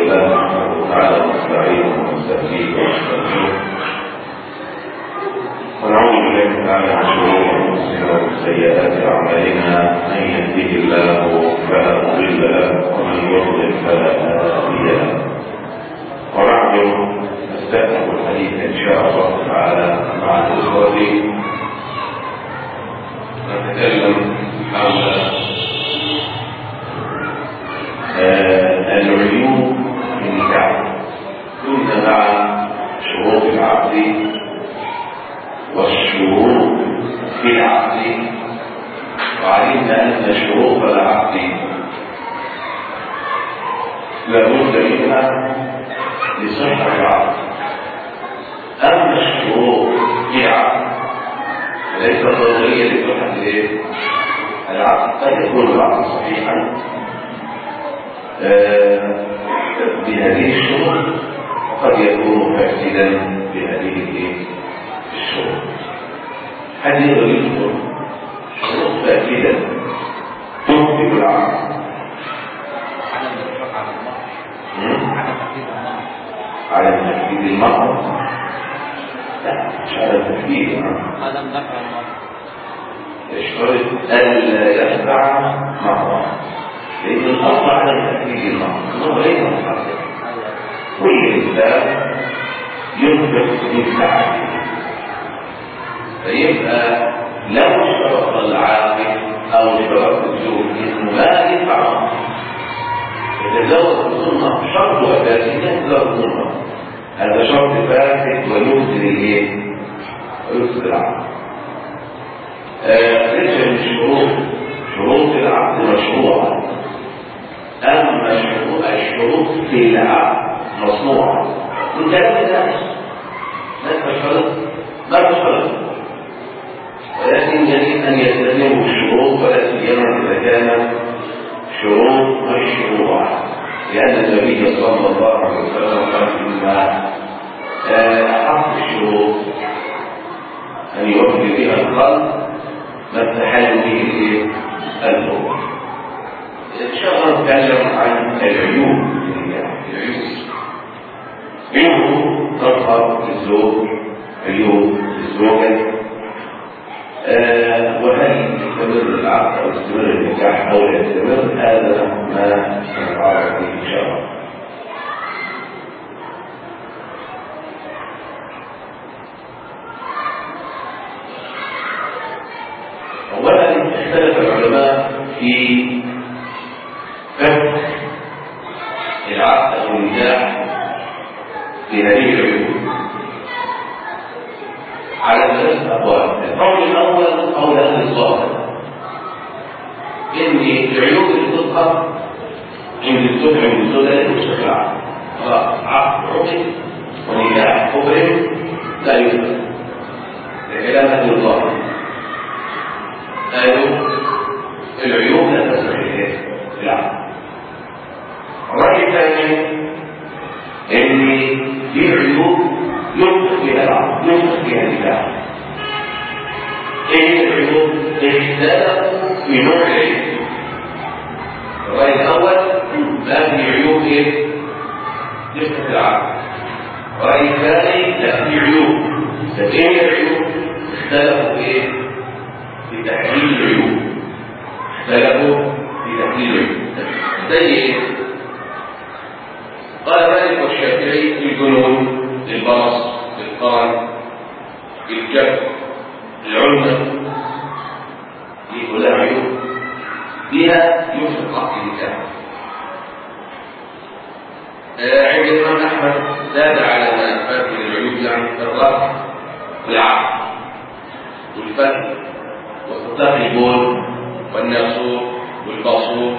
لله نحمده تعالى ونستعينه ونستهديه ونستغفره ونعوذ بالله تعالى من شرور انفسنا ومن سيئات اعمالنا، من يهده الله فلا مضل له ومن يضلل فلا هادي له. وبعد نستأنف الحديث ان شاء الله تعالى مع الاخوه. نتكلم حول العيوب في النكاح. كنا مع شروط العقد والشروط في العقد، وعلمنا ان شروط العقد لابد منها لصحة العقد، اما الشروط في العقد ليست ضرورية لصحة العقد. قد يكون العقد صحيحا بهذه الشروط وقد يكون فاسدا بهذه الشروط. هذه يذكر شروط فاسدة تفسد العقد. على تفسيد المهر؟ لا، مش على تفسيد عدم دفع المهر. يشترط ألا يدفع مهرا، لأن الأصل على تفسيد المهر هو ليس مصحفا، والإنسان ينفق من ساعته. فيبقى لو اشترط العاقل او اشترط الزوج انه لا يدفع يتزوج السنه شرط اساسي يتزوج السنه، هذا شرط فاسد ويفسد ويفسد العقد. ليس من شروط العقد مشروعه، اما الشروط في العقد مصنوعه. والكلام ده ما تشترط، ولكن يجب ان يلتزموا بالشروط، ولا سيما اذا كانت شروط مشروعه، لان النبي صلى الله عليه وسلم قال ان احق الشروط ان يوفي بها القلب ما استحل به القلب. ان شاء الله نتكلم عن العيوب. عيوب تظهر للزوج، عيوب للزوجه، وهل يستمر العقد او يستمر النكاح او لا يستمر، هذا ما سنتعرض فيه ان شاء الله. اولا اختلف العلماء في فهم العقد او النكاح في هذه العيوب على ثلاثة أقوال. القول الأول قول أهل الظاهر إن العيوب اللي تظهر عند الزوج لا يوجد العقد، عقد عقد ونكاح مبرم لا يوجد. لكلام أهل الظاهر قالوا العيوب لا تستحيل العقد. الرأي الثاني إن في عيوب ينفق فيها العقد، ينفق فيها النكاح. ايه العيوب؟ اختلفوا في نوع العيب. الرأي الأول لا في عيوب ينفق العقد. الرأي الثاني لا في عيوب. ايه العيوب؟ اختلفوا في تحليل العيوب. زي ايه؟ قال مالك والشافعي في الجنون، البرص، القرن، الجب، العلمة، دي كلها عيوب فيها يوجد عقد النكاح. عند الإمام أحمد زاد على ما فات من العيوب يعني الرفع والعقد والفتح واستطلاق البول والناسور والبصور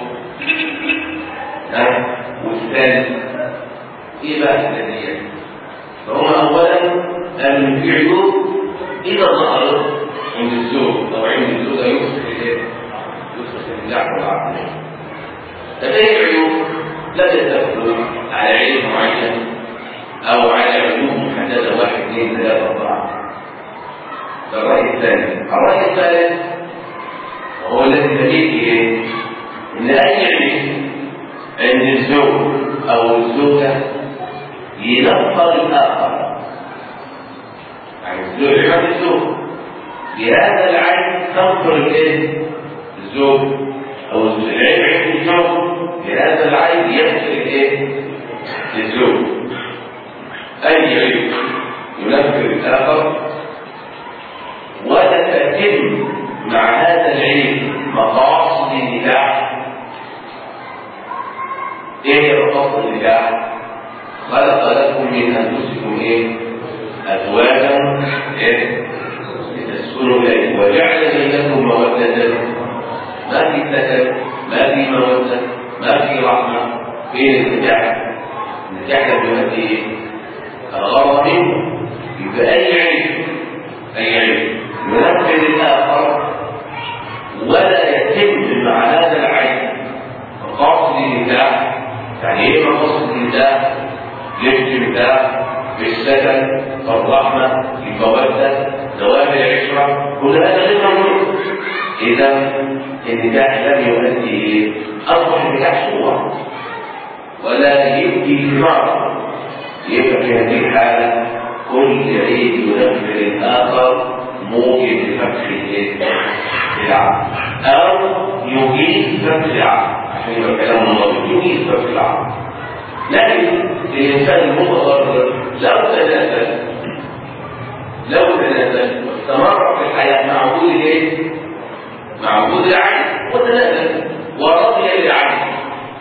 والثالث. ايه بقى الثانية؟ فهم اولا ان في عيوب اذا ظهرت عند الزوج او عند الزوجه يفسد النكاح والعقد. فهي عيوب لا تدخل على عيب معين او على عيوب محدده 1 2 3 4. ده الراي الثاني. الراي الثالث وهو الذي دليل ان اي عيب عند الزوج أو الزوجة ينفر الآخر، يعني الزوج بهذا العين تنفر الزوج، أو العين عند الزوج بهذا العين ينفر الزوج. أي عيب ينفر الآخر ولا تتم مع هذا العيب مقاصد النكاح. ايه هي مقاصد النكاح؟ خلق لكم من انفسكم ازواجا لتسكنوا اليه وجعل بينكم موده، ما في سكن، ما في موده، ما في رحمه. فين النكاح؟ النكاح لم يؤدي الغرض منه. يبقى اي عيب ينفذ الاخر ولا يتم مع هذا العيب مقاصد النكاح. يعني ايه مقاصد النكاح؟ الاستمتاع بالسكن، الرحمه، الموده، دوام العشره، كل هذا غير موجود. اذا النكاح لم يؤدي اصبح النكاح صوره ولا يؤدي ثمار. يبقى في هذه الحاله كل عيب ينفذ الاخر موجب لفتح العقل او يجيز فتح العقل، عشان يبقى كلام الله يجيز فتح العقل. لكن الانسان المتضرر لو تنازل واستمر في الحياه مع وجود العين وتنازل ورضي للعين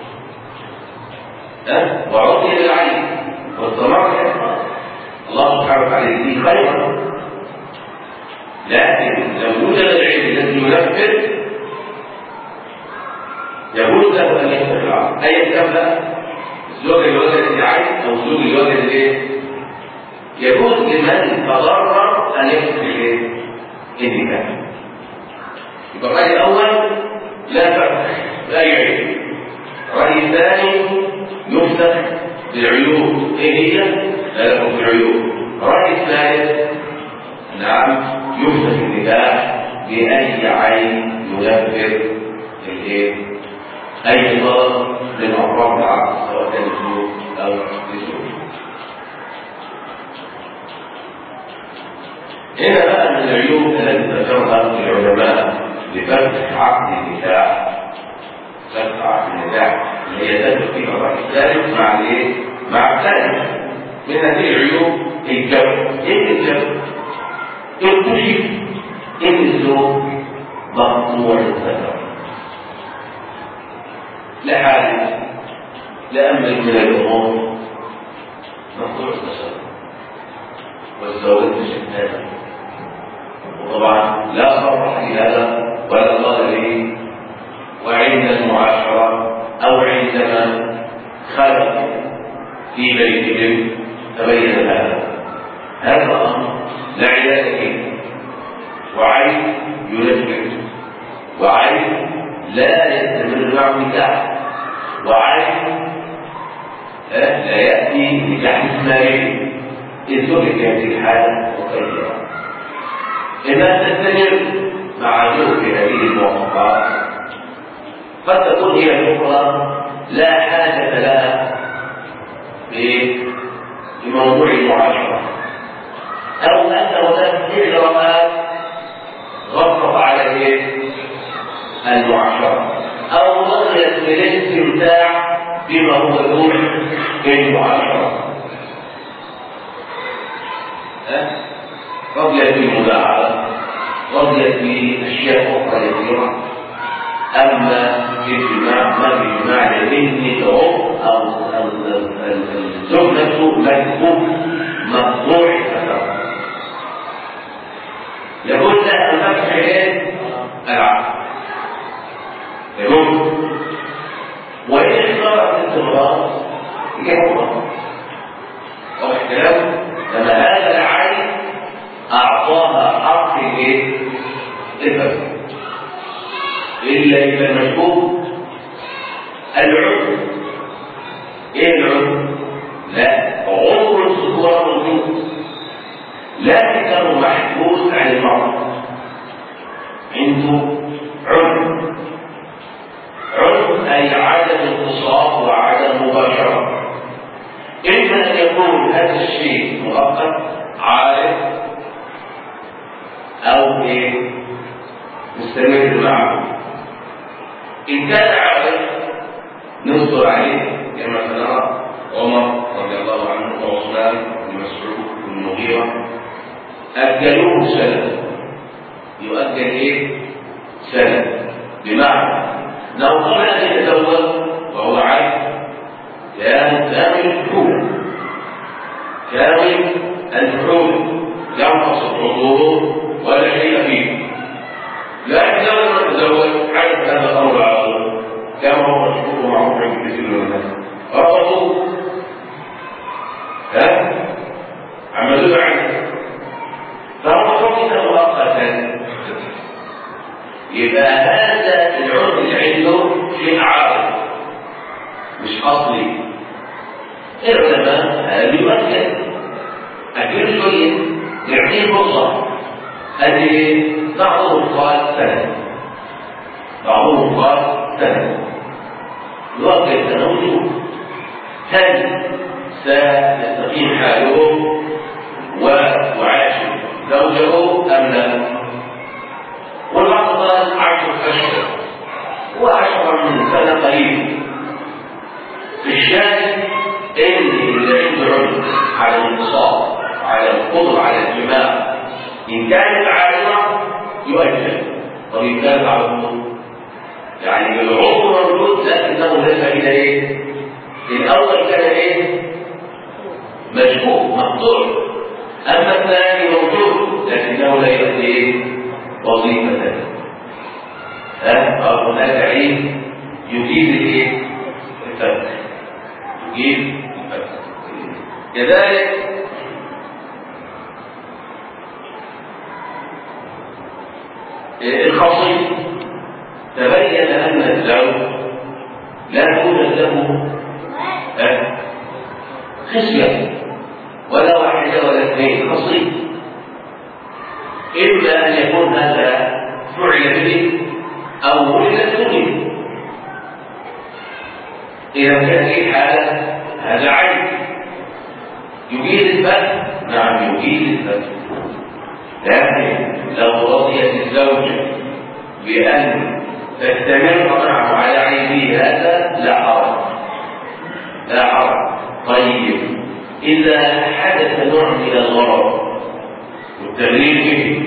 واستمر، الله سبحانه وتعالى يديه خيرا. لكن لو وجد العلم الذي ينفذ يجوز له ان يفتح العقل، اي كان الزوج اللي وجد العين او الزوج اللي وجد يجوز لمن تضرر ان يفتح النكاح. يبقى الراي الاول لا فتح باي عيب، الراي الثاني يفتح بالعيوب. ايه هي؟ لا يفتح بالعيوب. الراي الثالث نعم يفتح النكاح باي عين ينفذ اي ضرر من اطراف العقل سواء كان الزوج او الزوج. هنا بقى من العيوب التي ذكرها العلماء لفتح عقد النكاح، فتح عقد النكاح اللي هي تدخل فيها الراي الثالث مع الثالث. من هذه العيوب الجبر. ايه الجبر؟ اكتشف ان الزوج مقطوع الذكر لحاله، لأمر من الأمور مقطوع الذكر والزوجة شتان، وطبعا لا فرح لهذا ولا ظاهره. وعند المعاشرة أو عندما خلق في بيتهم تبين هذا أمر لا علاج فيه، وعين ينفذ، وعين لا يستمر مع النكاح، وعين لا يأتي نكاح إسماعيل. الزوج في هذه الحالة مخيرة إما تستمر مع زوج في هذه المواقف، قد تكون هي الأخرى لا حاجة لها بموضوع المعاشرة، أو أن هناك إجراءات غطت على المعاشرة، أو بقيت بالاستمتاع بما هو دون المعاشرة. رضيت بالمداعبة، رضيت بأشياء أخرى يسيرة. أما في الجماع ما في جماع لأن الأم أو الزوج نفسه مكتوب مقطوع الذكر، يقول له الفتح العقل يقول وإن صارت الاستمرار يحفظ واحترام لما هذا العين أعطاها حق الفتح. إلا إذا المشهور العذر. إيه العذر؟ لا، عذر الذكورة موجود لكنه محبوس عن المرأة، عنده عذر أي عدم اتصال وعدم مباشرة. يكون هذا الشيء مؤقت عارف أو إيه مستمر معه. إن كان عارف نصبر عليه كما سنرى عمر رضي الله عنه وعثمان بن مسعود بن المغيرة أجلوه سنة. يؤجل إيه؟ سنة. بمعنى لو قبل أن يتزوج وهو عارف كان كامل الحكم كامل الحكم ينقص حضوره ولا شيء فيه. لكن لو تزوج عرف هذا الأمر على طول كما هو مشهور معروف عند كثير من الناس رفضوا عملوا عنه فهو حكم مؤقتا. يبقى هذا العرف اللي عنده شيء عارض مش اصلي. العلماء هذا يؤكد اكيد شويه يعطيه فرصه. هذه بعضهم قال سنه بعضهم قال سنه يؤكد سنه وجوب. هل سيستقيم حاله ويعاشر زوجه ام لا؟ والبعض قال 10 أشهر و10 من سنة قليل. في الشاهد اللي عنده عذر على الانتصاب على القدرة على الجماع إن كانت عارضة يؤجل. طب إن كانت عارضة يعني العذر موجود لكنه ليس إلى إيه؟ الأول كان إيه؟ مشكوك مقطوع. أما الثاني موجود لكنه لا يؤدي إيه؟ وظيفة. أو هناك عيب يجيب الايه؟ الفتح. يجيب الفتح. كذلك الخصي تبين أن الزوج لا توجد له خصية ولا واحدة ولا اثنين. خصي إما أن يكون هذا فعل به أو ولد منه. إذا كان في حالة هذا عيب يجيز الفتح. نعم يجيز الفتح. لكن لو رضيت الزوجة بأن تستمر معه على عيبه هذا لا حرج لا حرج. طيب إذا حدث نوع من الغرض والتغيير به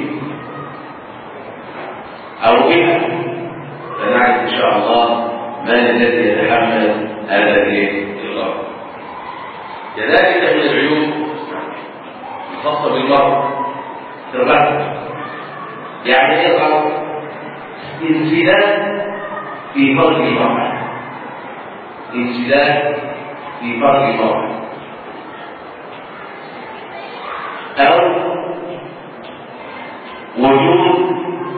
أو بها فنعرف إن شاء الله من الذي يتحمل هذا الغرض. كذلك من العيوب الخاصة بالمرء الرفض. يعني ايه الرفض؟ انسداد في فرج المرأة. انسداد في فرج المرأة أو وجود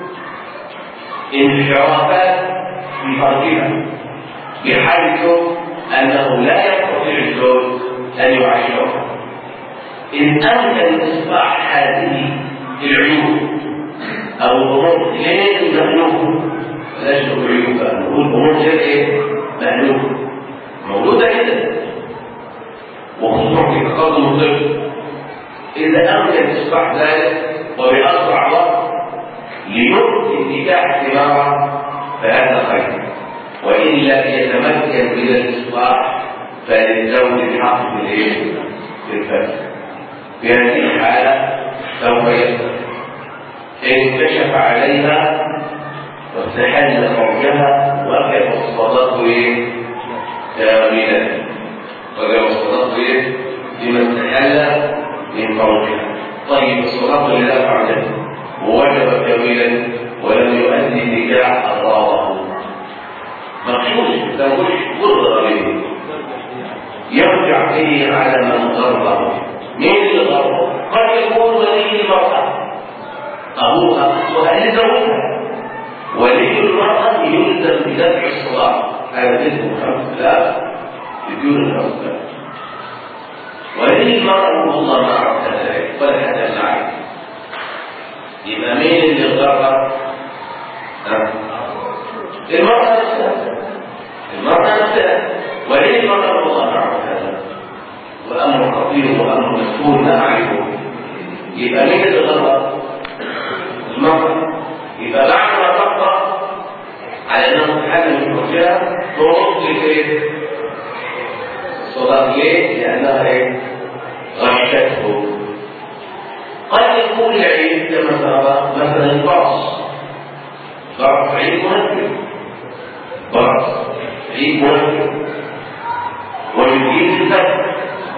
انحرافات في فرجها بحيث أنه لا يستطيع الزوج أن يعاشرها. إن أمكن إصلاح هذه العيوب أو الأمور غير مألوفة بلاش نقول عيوبها نقول أمور غير مألوفة موجودة كده وخصوصا في تقدم الطفل. إذا أمكن إصلاح ذلك وبأسرع وقت ليؤتي النكاح ثمارا فهذا خير. وإلا يتمكن من الإصلاح فللزوج الحق بالفتح. في هذه الحالة سوف يفتح. إن كشف عليها واستحل فرجها وجب الصداق كاملا. وجب الصداق لما استحل من فرجها. طيب الصداق اللي لا فعله ووجب كاملا ولم يؤدي النكاح أضراره مخشوش تقولش ضرر به يرجع به على من ضرره. مين اللي ضرره؟ قد يكون ولي المرأة أبوها وأهل زوجها. ولي المرأة يلزم بدفع الصلاة هذا اسمه 5 لا بدون 5. ولي المرأة والله ما عرفت ذلك ولا حتى نعرف. يبقى مين اللي ضرر؟ المرأة نفسها. ولي المرأة والله ما عرفت هذا وأمر فيه وأمر مسؤول لا أعرفه، يبقى مين اللي غلط؟ المرأة. يبقى بعد ما تقرأ على أنه حاجة من وجهها ترد لإيه؟ الصلاة. ليه؟ لأنها إيه؟ غشته. قد يكون العيد كما ترى مثلا البرص، برص عيد منكر، برص عيد منكر ويجيب الفتح.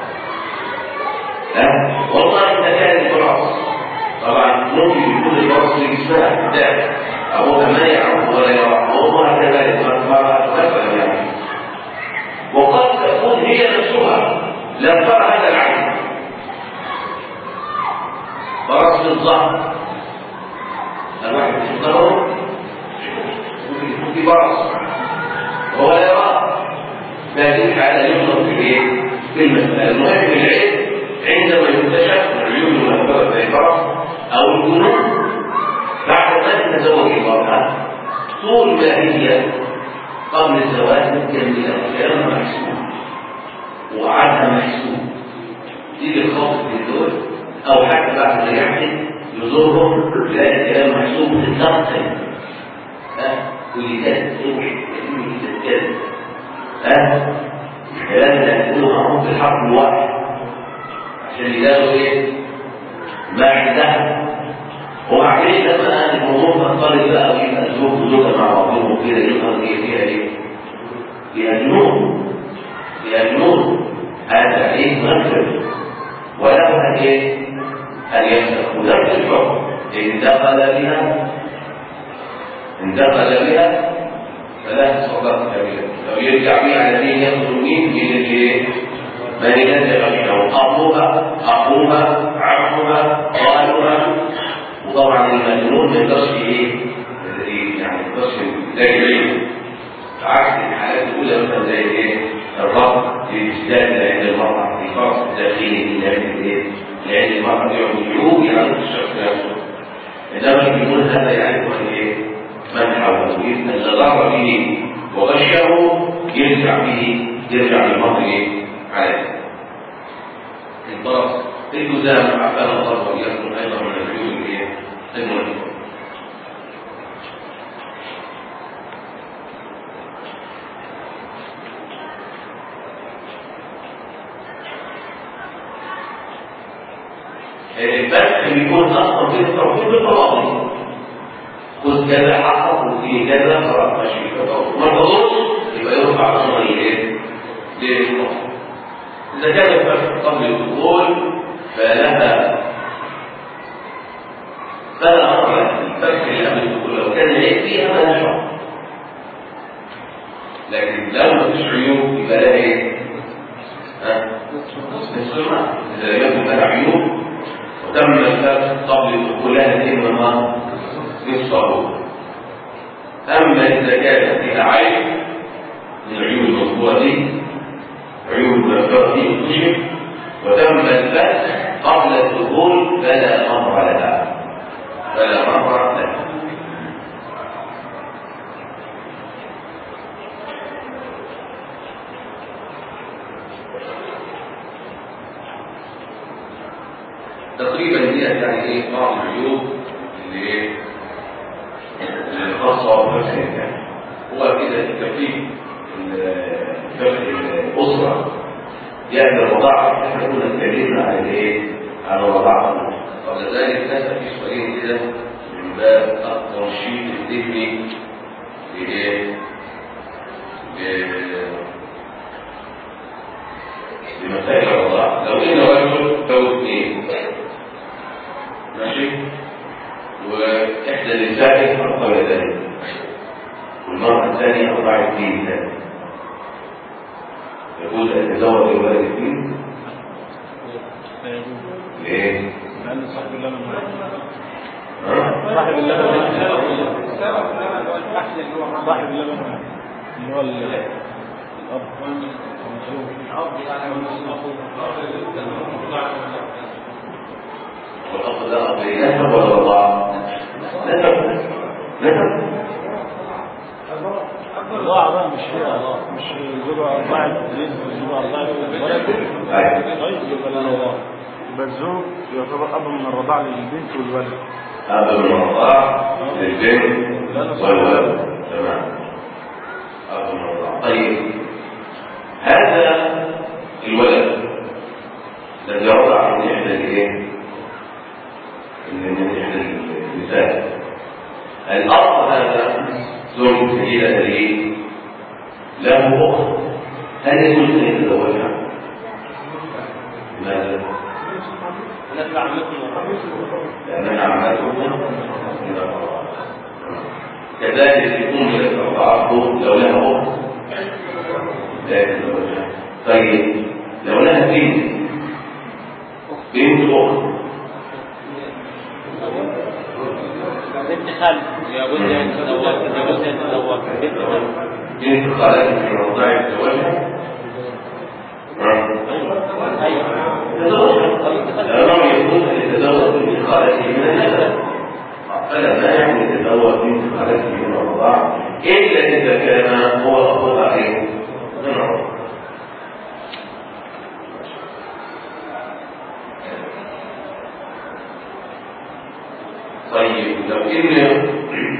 والله إذا كان البرص طبعا ممكن يكون البرص اللي اسمها كتاب أبوها ما يعرف ولا يعرف وأمها كذلك مرة تفهم يعني. وقد تكون هي نفسها لا ترى هذا العين، برص الظهر الواحد يشتغل ممكن يكون في برص وهو لا يراه، فهذه الحالة ينظر في المسألة. المهم العين عندما يكتشف العيون المنكرة زي البرص أو الجنون بعد ما تتزوج المرأة طول ما هي قبل الزواج مكملة كلام محسوب وعدها محسوب، تيجي الخاطب للدول أو حتى بعد ما يحدث يزورهم تلاقي كلام محسوب تتلقن ولذلك توحي تتكلم الكلام اللي هتقوله معهم في الحرف الواحد عشان يلاقوا ايه؟ ما عندها. وبعدين لما الموضوع تختلط بقى ويبقى الزوج وزوجها مع بعضهم وكده يظهر ايه فيها ايه؟ فيها جنون، فيها جنون. هذا عيد منكر وله ايه؟ ان يفتح ونفس الحكم ان دخل بها فلا صدق كبيرة. لو يرجع بها على مين ياخذ مين من الايه؟ من ينزل منه اخوها عمها خالها. وطبعا المجنون ما يقدرش ايه؟ يعني ما يقدرش زي العين، عكس الحالات الاولى مثلا زي ايه؟ الرفض الاجتهاد عند المرأة في فرص الداخلي لعند المرأة يعود يعني الشخص نفسه. انما المجنون هذا يعرف ايه؟ من حوله اللي ضر به وغشه يرجع للمرء ايه؟ عليه. البرص الجزام عفان الله وإياكم أيضا من العيون الايه؟ المنكرة. الفتح بيكون اصلا في التوحيد بالتواضع، خذ كذا حقق وفي كذا فرق ماشي كذا ما تظنش يبقى يرفع الامر ايه؟ للمصر. اذا كان الفتح قبل الدخول فلا امر له. الفتح اللي قبل الدخول لو كان العيب فيها فلا شرط، لكن لو ما فيش عيوب يبقى لها ايه؟ السنه اذا لم يكن لها عيوب وتم الفتح قبل الدخول لها تم يفصلوا. أما إذا كانت فيها عيب من العيوب المذكورة دي عيوب المذكورة دي تكشف وتم الفتح قبل الدخول فلا أمر لها. تقريبا دي يعني ايه بعض العيوب اللي ايه الخاصة بفتح هو كده التكليف فتح الأسرة يعني الرضاعة. احنا كنا اتكلمنا على ايه؟ على الرضاعة. قبل ذلك نسأل في سؤالين كده من باب الترشيد الذهني لايه؟ لمسائل الرضاعة. لو ان رجل له اثنين ماشي وإحدى النساء أرقى ذلك والمرأة الثانية أرضعت اثنين ثاني، يقول أن يتزوج الولد اثنين؟ ليه؟ لأن صاحب اللبن صاحب اللبن اللي هو الأب والأب ده أب نسب ولا رضاعة؟ نسب الرضاعة بقى مش هي مش زوجة أربعة زوجة أربعة ولد. طيب يبقى الزوج يعتبر أب من الرضاع للبنت والولد. أب من الرضاع للبنت والولد. تمام. أب من الرضاع. طيب هذا الولد الذي رضع من إحدى الإيه؟ من إحدى النساء، الأصل هذا زوج سيدة ليه؟ له أخت، هل يجوز أن يتزوجها؟ لماذا؟ لأنها عمتكم كذلك يكون لك الرضاعة لو لها أخت لا يتزوجها. طيب لو لها بنت أخت بنت خالد يجوز أن يتزوج بنت خالد في رضاع يتزوجها؟ الرجل يقول أن يتزوج بنت خالته من النسب، فلا مانع أن يتزوج بنت خالته من الرضاع إلا إذا كان هو أخوها عليه من الرضاع. طيب لو إن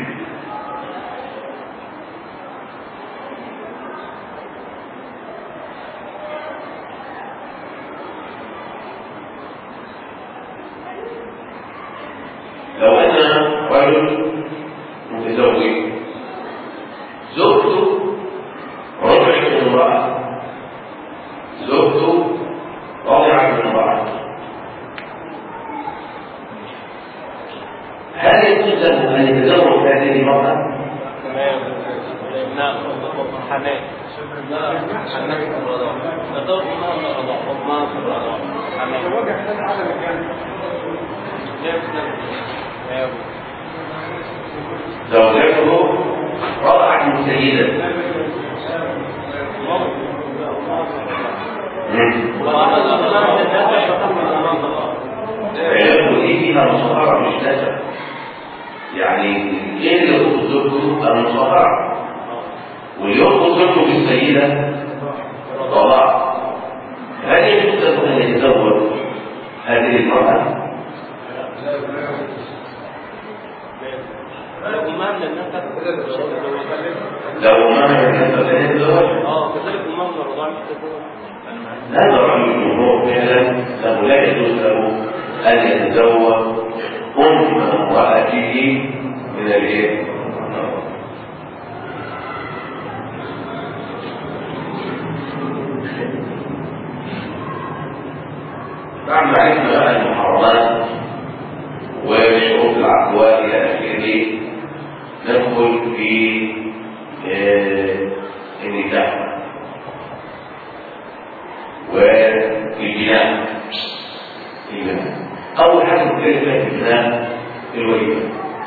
رجل متزوج زوجته رضعت من امرأة، زوجته رضعت من امرأة، هل يجوز له أن يتزوج هذه المرأة؟ لا حنان زوجته رضعت من سيدة علاقه دي فيها مصاهرة مش نسب، يعني ايه اللي يخص زوجته المصاهرة، واللي يخص زوجته بالسيدة طلاق. هل يجوز له ان يتزوج هذه المرأة؟ لو ما من النسب لو ما من النسب لا يتزوج. كذلك المرأة من الرضاعة مش تتزوج. هذا رأي الجمهور فعلا أنه لا يجوز له أن يتزوج أم امرأته من الإيه؟ بعد ما عرفنا بقى المحرمات وشروط العقوبات إلى آخره، ندخل في النكاح والبناء. أول حاجة نتكلم في البناء الوليمة.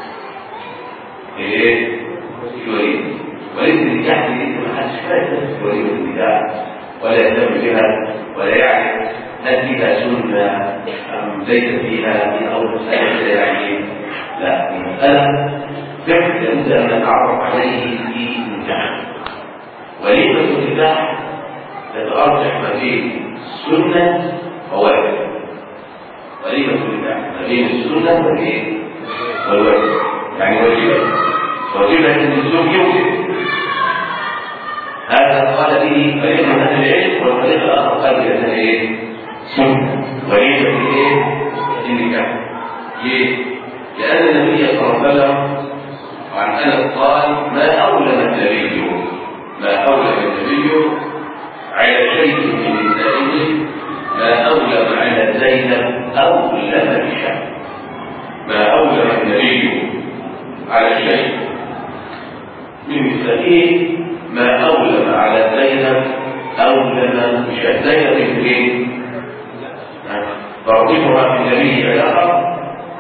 إيه؟ الوليمة. وليمة النكاح دي ما حدش فاهم وليمة النكاح ولا يهتم بها ولا يعرف هل فيها سنة أم ليس فيها من أول مسألة يعني. لا، المسألة فعل لابد أن نتعرف عليه في النكاح. وليمة النكاح تترجح ما بين السنة وواجب. وليمة النكاح ما بين السنة والواجب، يعني واجبة أن الزوج يوجب، هذا قال به فريق من أهل العلم، والفريق الآخر قال بأنها إيه؟ سنة. وليمة النكاح ليه؟ لأن النبي صلى الله عليه وسلم عن أنس قال ما أولم النبي على شيء من نسائه ما أولم على زينب أولم بشأن. ما أولم النبي على شيء من نسائه ما أولم على زينب أولم بشأن. زينب من إيه؟ ترضيها في النبي علاقة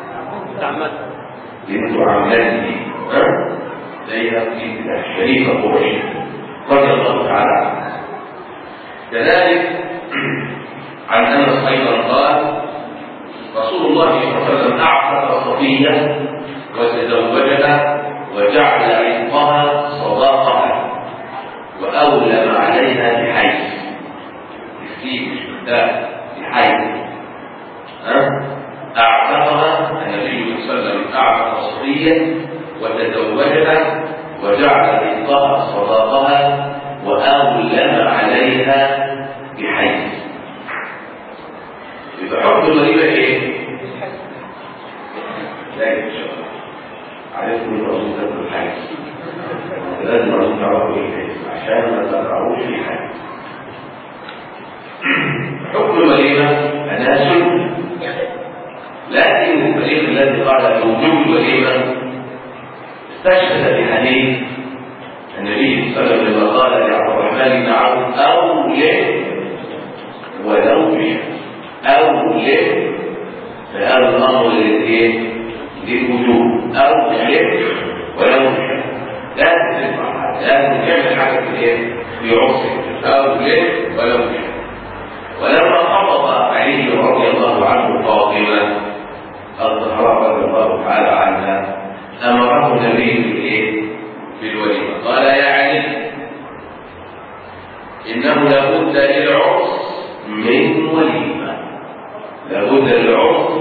بنت عمته زينب الشريفة قريش رضي الله تعالى عنها. كذلك عن أنس أيضا قال رسول الله صلى الله عليه وسلم أعتق صفية وتزوجها وجعل عتقها صداقها وأولم عليها بحيث السيب ده بحي أعتقها النبي صلى الله عليه وسلم، أعتق صفية وتزوجها وجعل رزقها صداقها وأولم عليها بحي. يبقى حكم الوليمة إيه؟ لا إن شاء الله عرفتوا الرسول تاكل الحي، لازم الرسول تعرفوا إيه عشان ما تقعوش في حي. حكم الوليمة أنها سنة، لكن الفريق الذي قال بوجوب الوليمة استشهد بحديث النبي صلى الله عليه وسلم قال لعبد الرحمن بن عوف أولم ولو بشر، أولم فهذا الأمر للوجوب، أولم ولو بشر، لازم تسمع لازم تعمل حاجة في عرسك، أولم ولو بشر. ولما قبض علي رضي الله عنه فاطمة الزهراء رضي الله تعالى عنها أمره النبي بالوليمة، قال يا علي إنه لابد للعرس من وليمة، لابد للعرس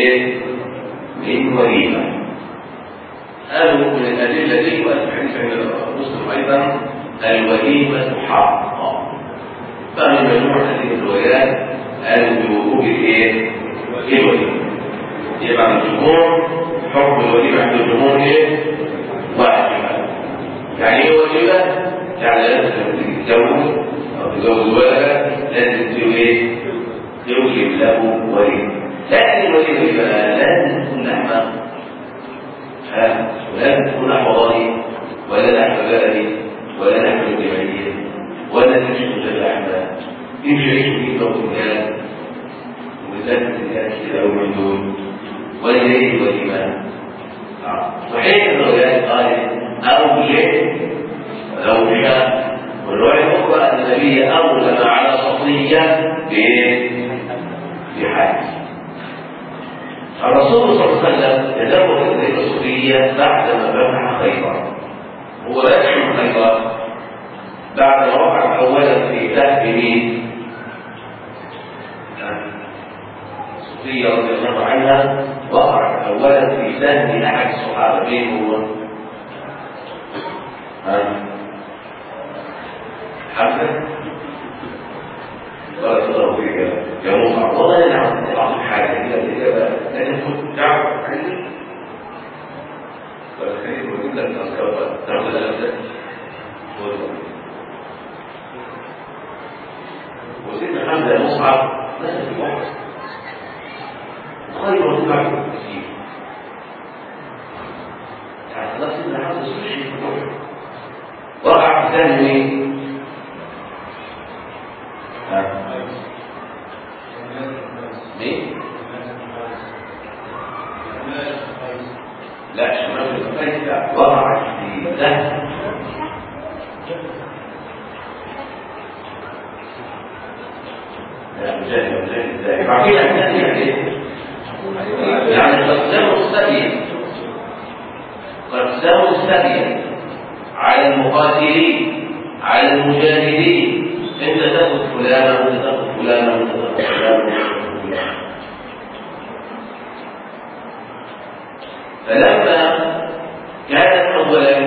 من وليمة. قالوا من الأدلة دي والحديث عند مسلم أيضا الوليمة حقا، فمن مجموعة هذه الروايات قالوا بوجوب الوليمة. يبقى الجمهور حكم الوليمة عند الجمهور واجبة. يعني ايه واجبة؟ يعني لازم تتجوز أو تتجوز ولد لازم توجب له وليمة. لكن الوليمة بقى لازم تكون لحمة، ولازم تكون لحمة ضاني ولا لحمة بلدي ولا لحمة جمعية ولا تمشي من غير لحمة، يمشي يعيش في ضوء الناس وبالذات الناس كده أو من دول وليه والإيمان. صحيح الروايات قالت أولم ولو بشر، والرواية الأخرى أن النبي أولم على صفية بحج. الرسول صلى الله عليه وسلم تزوج ابنة صفية بعدما فتح خيبر، هو راجع من خيبر بعد ما وقع أولا في سهم مين؟ صفية رضي الله عنها وقع أولا في سهم أحد الصحابة. مين هو؟ حمزة. قال الله فيك يا مصعب والله أنا أعطيك حاجة كده لأن كنت تعرف عني فالخير وجود لك أسكار تعمل الأسكار وسيدنا حمزة يا مصعب نزل في وقت خير وطبع كثير، يعني خلاص سيدنا حمزة سوشي في الوقت وقع في ثاني مين؟ لا شمال الفيس وقع في ذهب مجاهد بعدين يعني قسموا السبي على المقاتلين على المجاهدين، انت تاخذ فلانا وانت تاخذ فلانا وانت تاخذ فلانا. فلما كانت اولا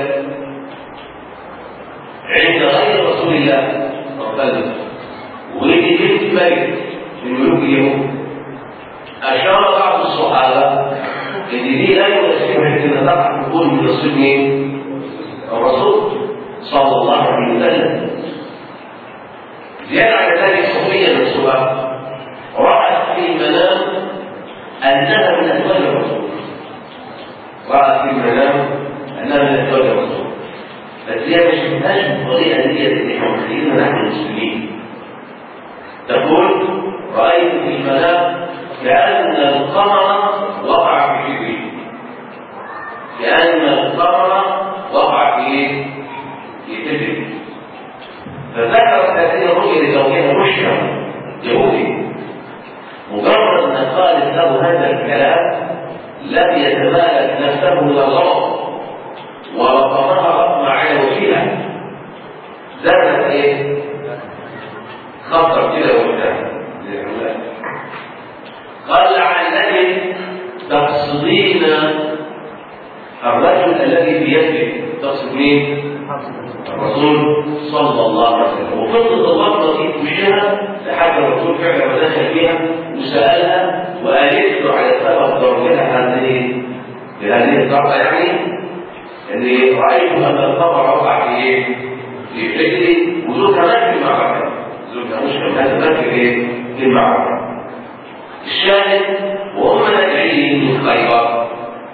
عند غير رسول الله صلى الله عليه وسلم ولدي بنت ملك من ملوك اليهود، اشار بعض الصحابه ان دي لا يناسبها ان تقع تكون من نصيب مين؟ الرسول صلى الله عليه وسلم. زيادة على ذلك صفية نفسها رأت في المنام أنها من أزواج الرسول، رأت في المنام أنها من أزواج الرسول، بس هي ما شفتهاش بالطريقة دي اللي احنا متخيلينها نحن المسلمين. تقول رأيت في المنام كأن القمر وقع في جبريل، كأن القمر وقع في جبريل. فذكرت هذه الرؤيا لزوجها مشرف يهودي، مجرد ان قالت له هذا الكلام لم يتمالك نفسه للغضب ورفضها رغم على وجهها، زادت خطر كده وقتها قال لعلك تقصدين الرجل الذي بيده، تقصد مين؟ الرسول صلى الله عليه وسلم. وفضلت اللحظه دي تمشيها لحد الرسول فعلا ما دخل فيها وسالها وقالت له على سبب ضربها بهذه الضربه، يعني اني رايت ان الخبر وقع في ايه؟ في رجلي، وزوجها مات في المعركه، زوجها مش كان مات في ايه؟ في المعركه. الشاهد وهم راجعين من خيبر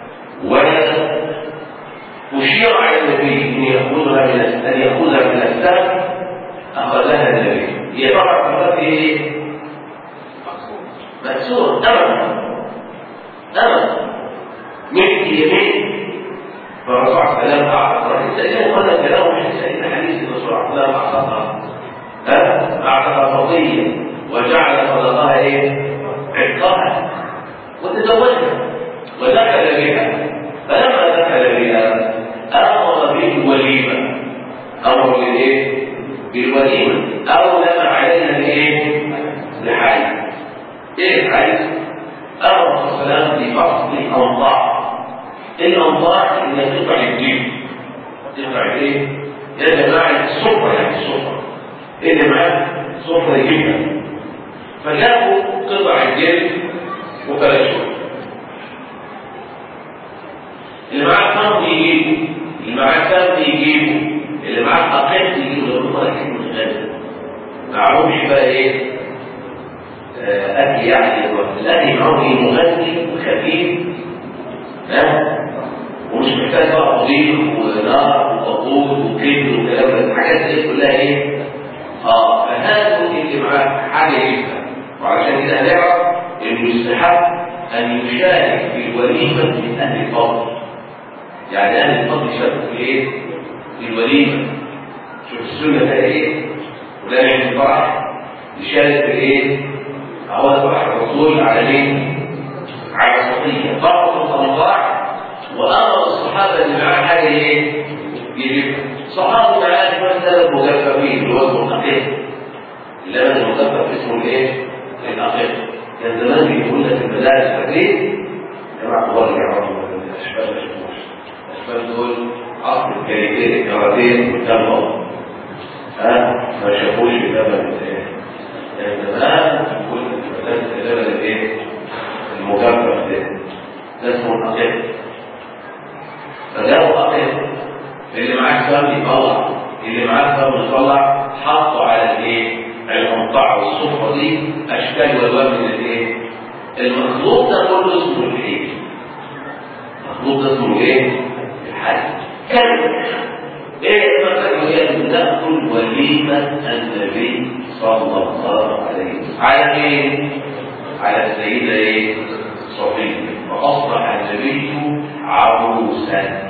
وأشير على النبي أن يأخذها من السهم، أخذها النبي. هي طبعا في إيه؟ مكسور أمام ملك يمين. فالرسول عليه السلام أعطى السلام قال كلامه مش سيدنا حديث الرسول عليه السلام أعطاها فضية وجعل فضلها إيه؟ عتقها وتزوجها ودخل بها. فلما دخل بها أمر بالوليمة، أمر بالإيه؟ بالوليمة، أولم عليها بإيه؟ بحي. إيه الحي؟ أمر السلام بفصل الأنضاع. الأنضاع اللي تقطع الجيب، تقطع إيه؟ يا جماعة الصفرة، يعني الصفرة اللي معاه صفرة يجيبها. فجابوا قطع الجلد وفرشوه. اللي معاه فرد يجيبه، اللي معاه سم يجيبه، اللي معاه أقل يجيبه. لو هم أكيد مش غالي معهمش بقى إيه؟ أكل، يعني الأكل معهم مغذي وخفيف، ومش محتاج بقى طبيخ ونار ووقود وكبد والكلام ده، الحاجات دي كلها إيه؟ فهذا اللي معاه حاجة يجيبها. وعشان كده هنعرف إنه يستحق أن يشارك في الوليمة من أهل الفضل. يعني أهل الفضل يشاركوا في إيه؟ في الوليمة. شوف السنة فيها إيه؟ ولا يعمل الفرح يشارك في إيه؟ أول فرح الرسول على مين؟ على الصفية. فرحوا الأنضاع وأمر الصحابة اللي معاه حاجة إيه؟ يجيبها. صحابة معاه مثلا مجففين اللي هو المنقذ. اللبن المجفف اسمه إيه؟ الأقل. كان زمان بيقول لك المدارس فاكرين؟ جماعة كبار يعرفوا الأشبال الأشبال دول عصر الكاراتيه قدام بعض. ما شافوش اللبن يعني زمان بيقول لك اللبن الإيه؟ المجفف ده اسمه الأقل. فجابوا أقل، اللي معاه سام يطلع، اللي معاه سام يطلع، حطوا على الإيه؟ الأنطاع والصفة دي أشكال والوان من الإيه؟ المخلوط ده كله اسمه الحي. المخلوط ده اسمه إيه؟ الحي. كلمة إيه مثلا نأكل وليمة النبي صلى الله عليه وسلم على مين؟ على السيدة إيه؟ صفية. فأصبح النبي عروسا.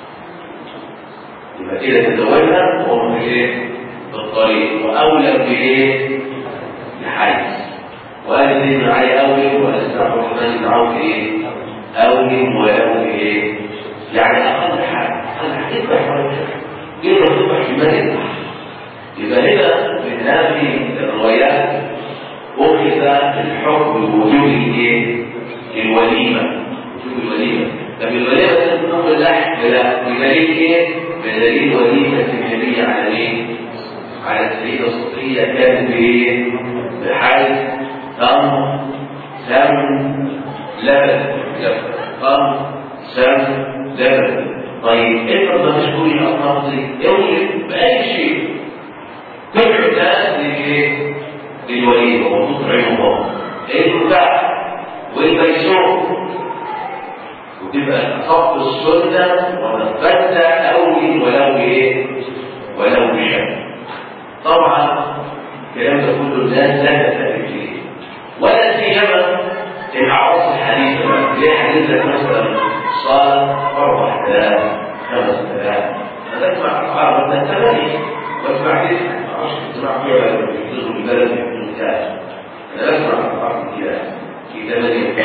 يبقى كده تزوجها وهم في إيه؟ بالطريق وأولى بإيه؟ بحيث. وقال لي من علي أولي وأسمع الرحمن بن عوف إيه؟ أولي وأولي إيه؟ يعني أقل حاجة، يذبح ولا يذبح في مال يذبح. يبقى هنا من هذه الروايات أخذ الحكم بوجوب إيه؟ الوليمة. وجوب الوليمة. طب الوليمة تكون باللحم؟ لا، بدليل إيه؟ بدليل وليمة النبي على إيه؟ على السيدة صفية كان بإيه؟ بحيث تمر سمن لبن. تمر سمن لبن. طيب افرض ما تشكري الأطراف دي، اوجد بأي شيء تدعو الناس لإيه؟ للوليمة وتطعمهم. الكعب والميسور، وتبقى أصبت السنة ونفذت أولي ولو إيه؟ ولو بشكل. طبعا الكلام ده كله الناس لا تستفيد فيه، ولا سيما الأعراس الحديثة. زي حديثة مثلا صار 4000 5000 تسمع الصحابة من 8 واسمع 9 10 تسمع فيها يحفظوا البلد يحفظوا كاش. أنا أسمع الصحابة كده في 8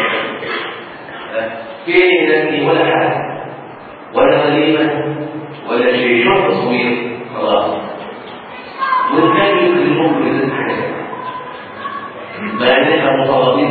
فين نبني ولا حاجة ولا وليمة ولا شيء، شوف تصوير خلاص. والنبي يكرمهم بذات حاجة مع انها مطالبين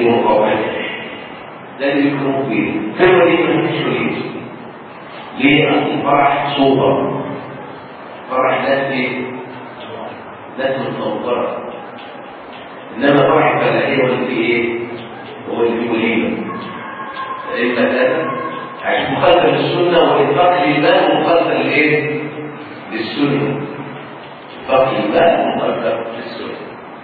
المقاومة ده اللي بيكونوا فيه في الوليمة مفيش وليمة. ليه؟ أصل الفرح صورة، فرح ناس ايه؟ ناس متوفرة. إنما فرح الفلاحين هو اللي فيه ايه؟ هو اللي فيه وليمة. ايه المسألة؟ عشان مخالفة للسنة وإنفاق للمال مخالفة لإيه؟ للسنة. إنفاق للمال مخالفة للسنة.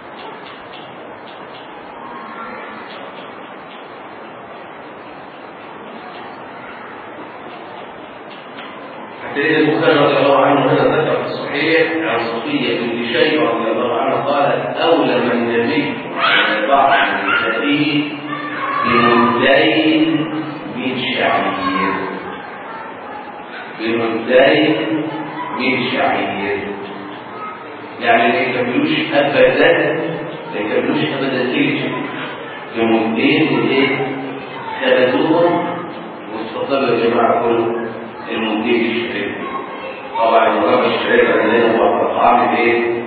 سيدنا البخاري رضي الله عنه هنا ذكر في الصحيح عن صفية بنت شيبة رضي الله عنها قالت: أولم النبي على بعض نسائه بمدين من شعير، بمدين من شعير، يعني ما يكملوش أبدا، ما يكملوش أبدا سلج بمدين من إيه؟ خبزوهم واستطلبوا يا جماعة كله المدين الشعير. طبعا المرابط الشعير عندنا هو طعام ايه؟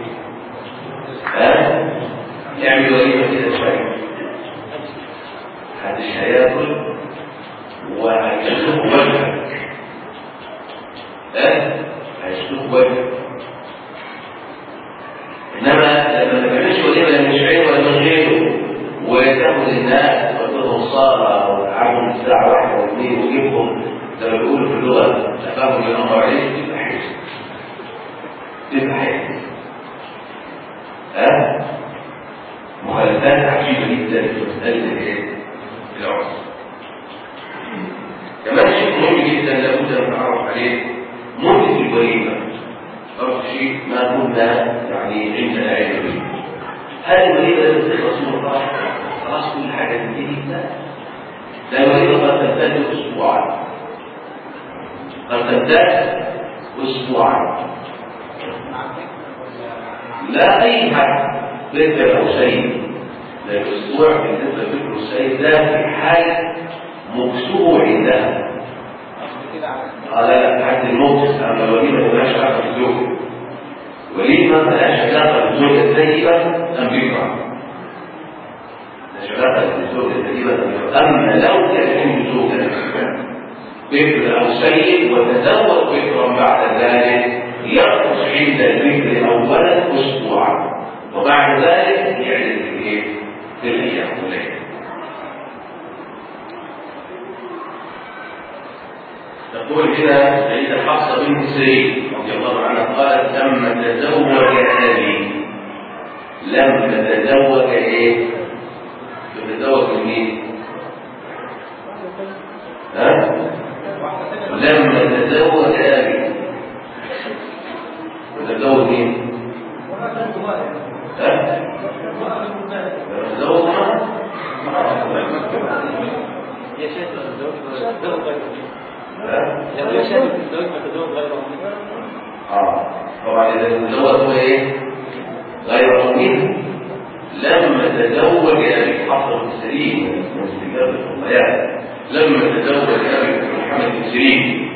يعمل وليمة كده شوية، محدش هياكل وهيشوف وجهك، هيشوف وجهك. انما لما ما تعملش وليمة لا من شعير ولا من غيره وتاخد الناس وتاخدهم صالة وتقعدهم الساعة 1 و2 وتجيبهم زي ما بيقولوا في اللغة تفاهم الأمر عليه، تبقى حيث تبقى حيث مخالفات عجيبة جدا في مسألة العرس. كمان شيء مهم جدا لابد أن نتعرف عليه مدة الوليمة. برضه شيء ما كنا يعني عندنا علم به. هل الوليمة لازم تخلص من الله خلاص كل حاجة تنتهي؟ لا، الوليمة قد تمتد أسبوعا، قد تمتد أسبوعا. لا أي حد ذكر أو شيء، لا الأسبوع بالنسبة لذكر الشيء ده في حال مكسوع عندها. لا حد الموت أما الوليمة ملهاش علاقة بالزوجة، وليمة ملهاش علاقة بالزوجة السيئة أم بكرة، ملهاش علاقة بالزوجة السيئة أم بكرة. أما لو كان عنده زوجة بكر أو سيد وتزوج بكرا بعد ذلك يرقص عند البكر أولا أسبوعا، وبعد ذلك يعلن في الأيام كلها. تقول هنا سيدة حفصة بنت سيرين رضي الله عنها قالت: لما تزوج أبي، لما تزوج إيه؟ تتزوج من مين؟ لما تزوج أبي، تزوج مين؟ تزوج يا شيخ تزوج لو يشهد الزوج ما تزوج غيره. طبعا إذا تزوج هو إيه؟ غير مؤمن. لما تزوج أبي حفصة بن سيرين من استجابة الأمهات، لما تزوج أبي محمد بن سيرين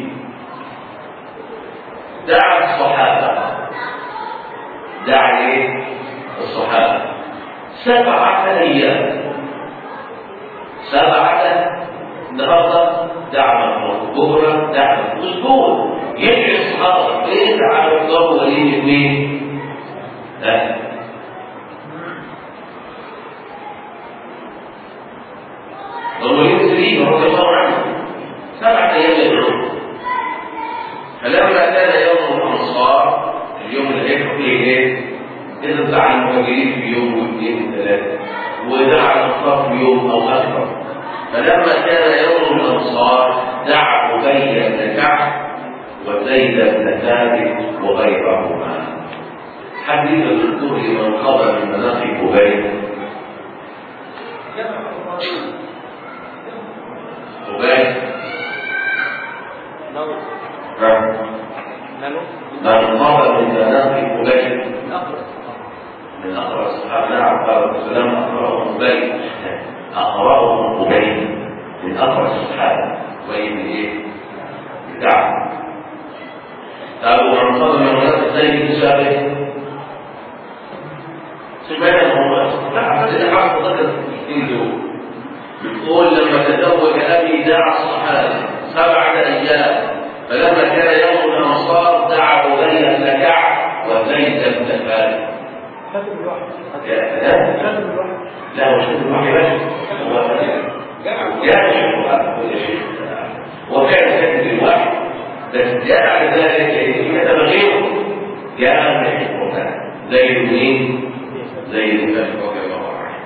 دعا الصحابة، دعا إيه؟ الصحابة 7 أيام، 7 النهارده دعم بكره دعم اسبوع، يدعي الصحابه ايه؟ تعالوا احضروا وليمه مين؟ وليمه سليم رضي الله عنه 7 ايام يدعو. فلما كان يوم الانصار، اليوم اللي هيدعو فيه ايه؟ اذا دعا المهاجرين في يوم واثنين وثلاثه، ودعا الانصار في يوم او اكثر. فلما كان يوم الأنصار دعا أبي بن كعب وزيد بن ثابت وغيرهما. حديث الدكتور من خبر من مناقب أبي. من خبر من مناقب أبي من أقرأ الصحابة. نعم قال السلام أقرأهم أبي، أقرأهم أبي من أقرأ الصحابة وإن إيه؟ بدعم. قالوا عن فضل من ولاد الزيد بن ثابت سبحانه هو لا عبد الله ذكر الاثنين دول دعا الصحابة 7 أيام، فلما كان يوم الأنصار دعا أبي بن كعب وزيد بن ثابت. كاتب الواحد. لا مش كاتب الواحد هو وكان كاتب الواحد، بس جاء على ذلك كتب غيره جاء من الحكمة زي مين؟ زي النبي رضي الله عنه.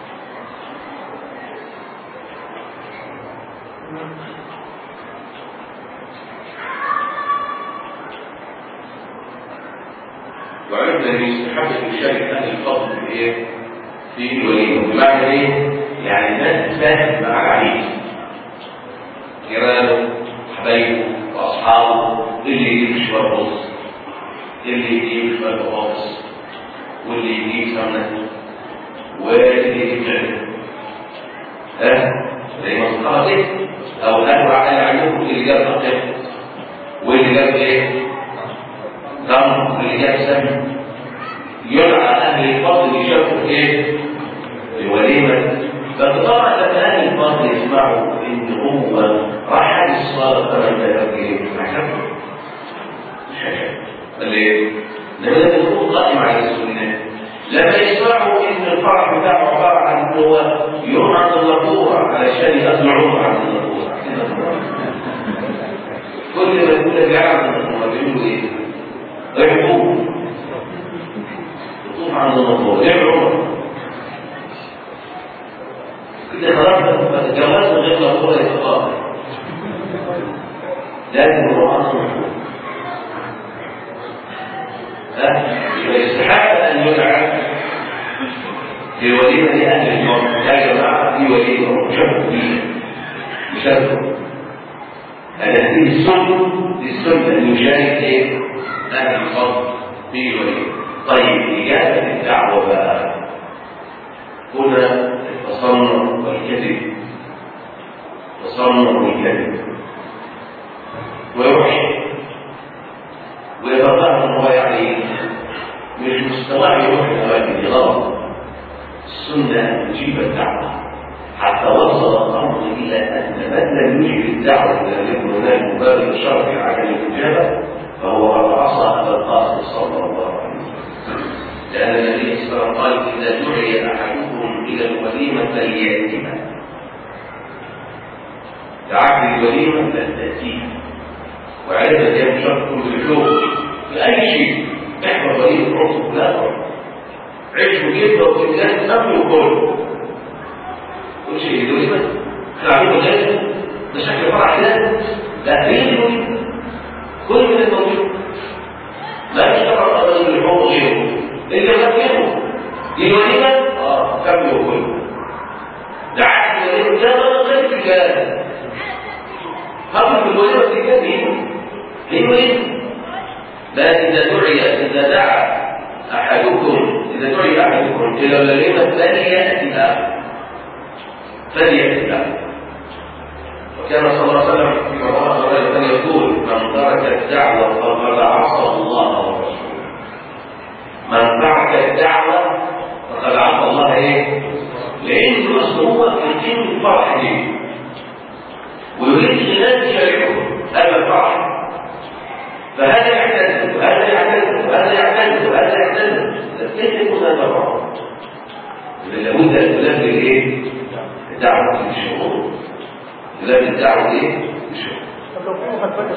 وعرفنا ان يستحب المشارك اهل الفضل في ايه؟ في الوليمه، بمعنى ايه؟ يعني الناس تساهم مع العريس، جيرانه حبايبه واصحابه، اللي يجيب شويه رز، اللي يجيب شويه بطاطس، واللي يجيب سمنه، واللي يجيب زي ما صدقها كده، او قالوا عليكم اللي جاب فقه واللي جاب ايه؟ تمر، واللي جاب سمن. يدعى اهل الفضل يشاركوا في ايه؟ في وليمه. فطبعا لما اهل الفضل يسمعوا ان هو راح حاج الصلاه كمان ايه؟ مش هيحب ليه؟ لما ده يكون قائم على السنه. لما يسمعوا ان الفرح بتاعه عباره عن ان هو يوم عند النافوره علشان يقضي عمره عند النافوره، كل ما يقول لك جاي عند النافوره بيقولوا ايه؟ يحبوه يطوف عند النافوره يعمل عمره كده خلاص. جواز من غير نافوره يتقاطع، لازم يروح عند النافوره. يستحق ان يدعى في وليمه لاهل الموت. يا جماعه في وليمه مشاركوا فيها، مشاركوا. هذه السنه ان يشارك ايه؟ اهل الفضل في وليمه. طيب اجابه الدعوه بقى هنا التصنع والكذب، التصنع والكذب، ويروح ويتظاهر ان هو يعني مش مستواه يروح الاماكن دي، غلط. السنه تجيب الدعوه حتى وصل الامر الى ان من لم يجب الدعوه الى يكون هناك مبرر شرعي على الاجابه فهو قد عصى ابا القاسم صلى الله عليه وسلم، لان النبي صلى الله عليه وسلم قال اذا دعي احدكم الى الوليمه فلياتها. دعاك الوليمه فلتاتيها، وعرفت ان شرط بالجوع في اي شيء. احنا وليمه عرس لا فرق، عيش وجبه وفنجان امن وكل كل شيء وليمه. احنا عاملين وليمه ده شكل فرع كده، لا هي الوليمه كل من الموجود لا يشترط ابدا اللحوم غيره اللي غيره دي الوليمه كمل وكل. دعاك الوليمه ده غير الرجال هذا الوليمه الرجال هي وليمه. لا إذا دعا أحدكم إلى الوليمة فليأتها. وكان صلى الله عليه وسلم في مرة يقول من ترك الدعوة فقد عصى الله ورسوله. من ترك الدعوة فقد عصى الله ايه؟ لأنه أصله هو يقيم الفرح دي ويريد الناس يشاركه هذا الفرح، فهذا يعتذر وهذا يعتذر وهذا يعتذر وهذا يعتذر، كيف يكون هذا الفرح؟ لابد ان تلبي ايه؟ الدعوه بالشهور، تلبي الدعوه ايه؟ بالشهور. طب لو في مخالفات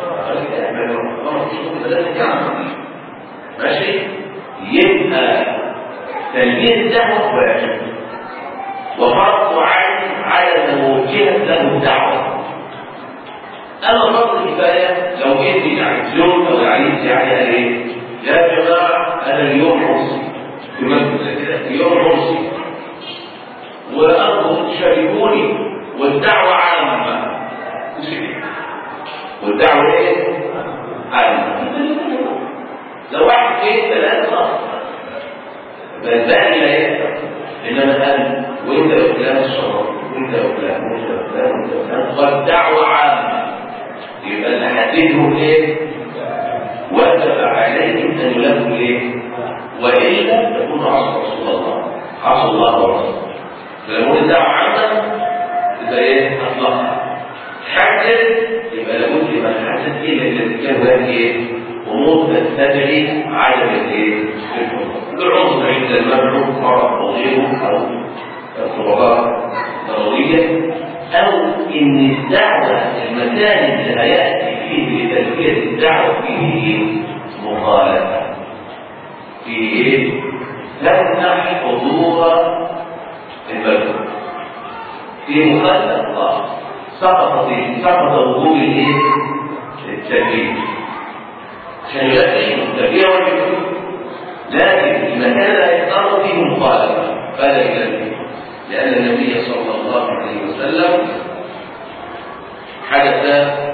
ماشي؟ يبقى تلبيه الدعوه واجب وفرض عين على موجهه له الدعوه. اما فرض الكفايه لو جيت يعني زوج او عريس يعني قال ايه؟ يا جماعه انا اليوم عرسي، اليوم عرسي وارجو تشاركوني والدعوه عامه. والدعوه ايه؟ عامه. لو واحد اثنين ثلاثه فالباقي لا يكفي، انما قال وانت يا فلان الشرف وانت يا فلان وانت يا فلان وانت يا فلان والدعوه عامه، يبقى اللي حددهم ايه؟ وجب عليهم ان يلبوا ايه؟ والا تكون عصى رسول الله، عصى الله ورسوله. فلو الدعوه عامه يبقى ايه؟ اطلقها. حدد يبقى لابد من حدد ايه الذي كان هناك ايه؟ امور تستدعي عدم الايه؟ العنصر عند الممنوع مرض توضيحه او اضطرابات ضروريه، او ان الدعوه المكان اللي هياتي فيه لتلبيه الدعوه فيه مخالفه. فيه ايه؟ تمنع حضور الممنوع. في مخالفه سقط وجوب الايه؟ التكليف. عشان يبقى التكليف والجنون، لكن المكان لا يختار فيه مخالفه فلا يكلف، لان النبي صلى الله عليه وسلم حدث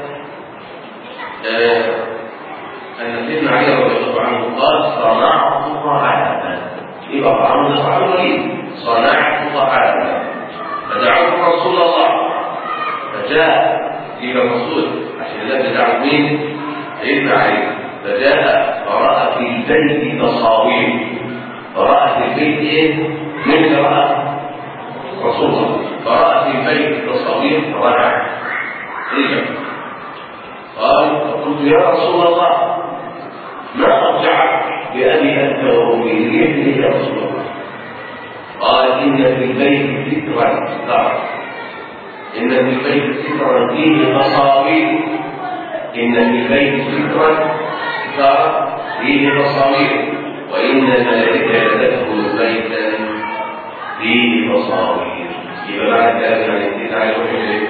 ان سيدنا علي رضي الله عنه قال صنعت طعاما. يبقى طعام طعام وليد، صنعت طعاما فدعوت رسول الله فجاء إلى الرسول عشان الله دعوة مين؟ سيدنا علي. فجاء فرأى في البيت تصاوير. فرأى في البيت ايه؟ من رأى رسول الله. فرأى في البيت تصاوير فرجع رجع قال فقلت يا رسول الله ما أرجعك بأبي أنت وأمي ليه يا رسول الله؟ قال إن في البيت سترا إن في البيت سترا فيه تصاوير. إن في البيت سترا فيه تصاوير وإن الملائكة تدخل بيتا فيه تصاوير. يبقى معنى كلام يعني انت تعالى روح ايه؟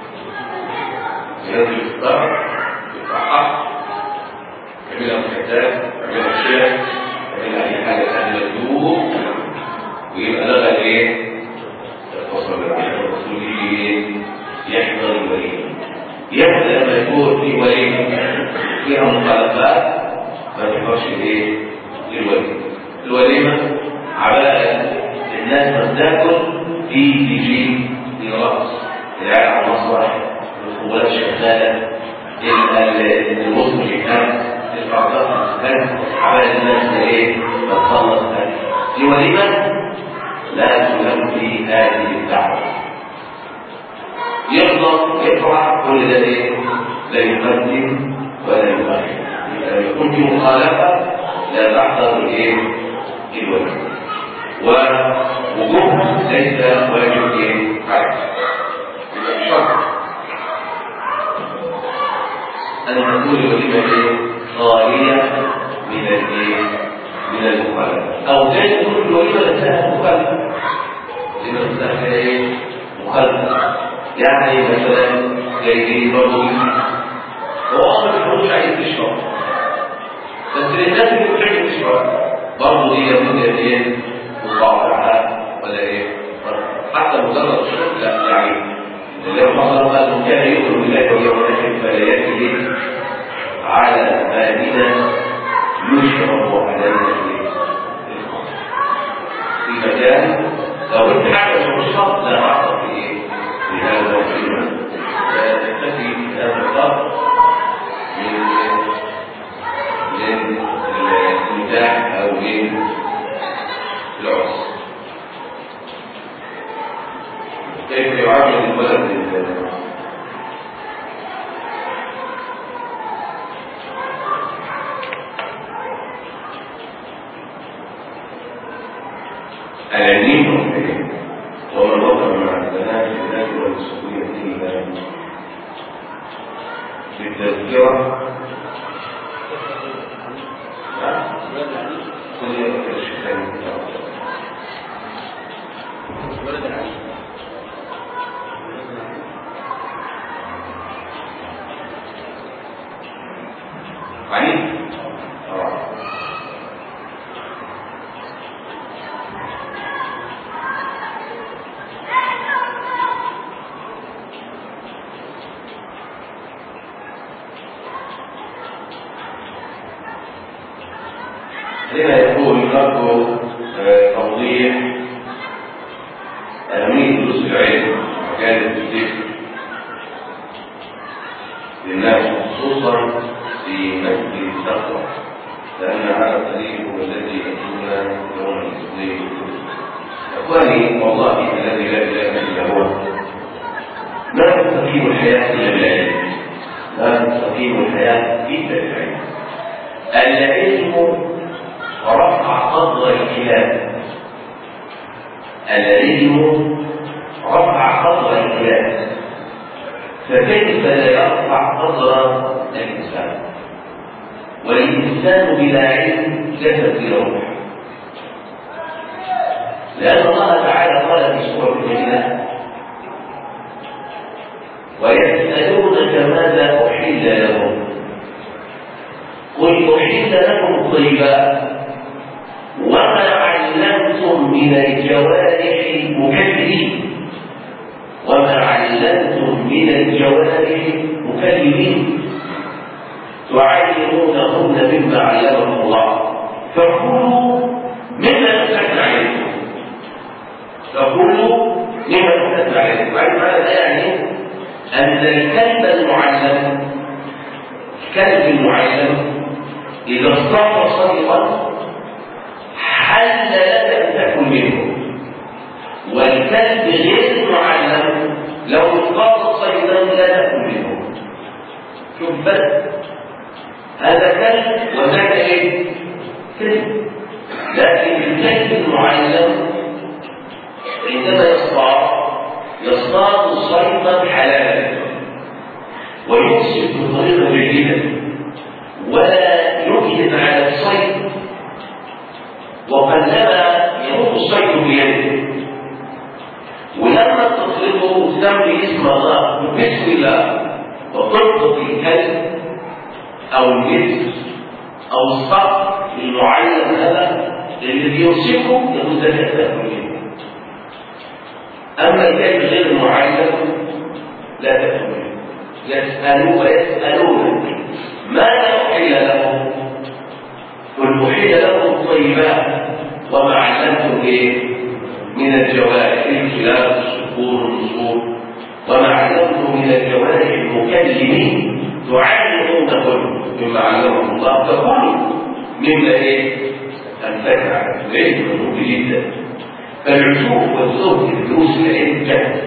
ينزل الستار يفتحها يعملها مكتاب يعملها شيخ يعملها أي حاجة تانية تدوه ويبقى لغى ايه؟ الفصل الرسول يحضر الوليمة. يحضر لما يكون في وليمة فيها مخالفات ما تحضرش ايه؟ الوليمة عبالة الناس ما بتاكل في تجي في رأس العيال على المسرح الخبرات شغالة الوصف شغال الفرقات شغال عبالة الناس ايه؟ بتخلص في وليمة لا تلبي هذه الدعوة. يغضب يفرح كل ده ايه؟ لا يقدم ولا يؤخر. لما يكون في مخالفة لا تحضر الايه؟ الوليمة. ووجوبها ليس واجب ايه؟ عكس. يبقى شرط ان تكون الوليمة ايه؟ خالية من الايه؟ من المخالفة. او جاي تكون الوليمة نفسها مخالفة. الوليمة نفسها ايه؟ مخالفة. يعني مثلا جايين برضه هو اصلا مش عايز يشرب بس الناس اللي مش عايز تشرب برضه دي لابد ايه؟ مقاطعة ولا ايه؟ حتى مجرد الشرب لا يعني لو حصل قال كان يؤمن بالله واليوم الاخر فلا يأتي على مائدة يشرب على الناس في مكان لو انت حاجه مش شرط لا اعرف في ايه؟ في هذا الوقت تكتفي في هذا الوقت من النكاح او من العرس. كيف يعامل الولد للبنات؟ العلمين والحكم ومن وقع مع البنات الناس والمسؤولية إلا بالتذكرة كل يوم الشيخين ولد العلي علي هنا يكون برضه توضيح أهمية دروس العلم وكانت الذكر للناس خصوصا في مسجد التقوى لأن هذا الطريق هو الذي يأتينا يوم الاثنين. إخواني والله الذي لا إله إلا هو ما تستقيم الحياة إلا بالعلم. الدين والحياة جدا يعني. العلم رفع قدر الكلام، العلم رفع قدر الكلام، فكيف لا يرفع قدر الإنسان؟ والإنسان بلا علم جسد بلا روح، لأن الله تعالى قال في سورة النساء: ويسألونك ماذا أحل لهم قل أحل لكم الطيبات وما علمتم من الجوارح مكلبين، وما علمتم من الجوارح مكلبين تعلمونهن مما علمكم الله فكلوا مما أمسكنا عليكم، فكلوا مما أمسكنا عليكم. معنى يعني أن الكلب المعلم، الكلب المعلم إذا اصطاد صيدا حل لك أن تأكل منه، والكلب غير المعلم لو اصطاد صيدا لا تأكل منه. شوف بس، هذا كلب وذاك ايه؟ كلب. لكن الكلب المعلم عندما يصطاد صيدا حلالا ويمسك بطريقه جيده ولا يجهد على الصيد، وقلما يموت الصيد بيده، ولما تطلقه تسمي اسم الله بسم الله وتلقط الكلب او المسك او الصقر المعلم هذا اللي بيمسكه يتزكى منه. اما الكلب غير المعلم لا تأكل منه. يسألونك ماذا أحل لهم قل أحل لكم الطيبات وما علمتم من الجوارح الكلاب الصقور النسور وما علمتم من الجوارح المكلمين تعلمونهن مما علمكم الله فكلوا مما أمسكنا عليكم. العلم مهم جدا، فالعزوف والزهد في دروس العلم جهل،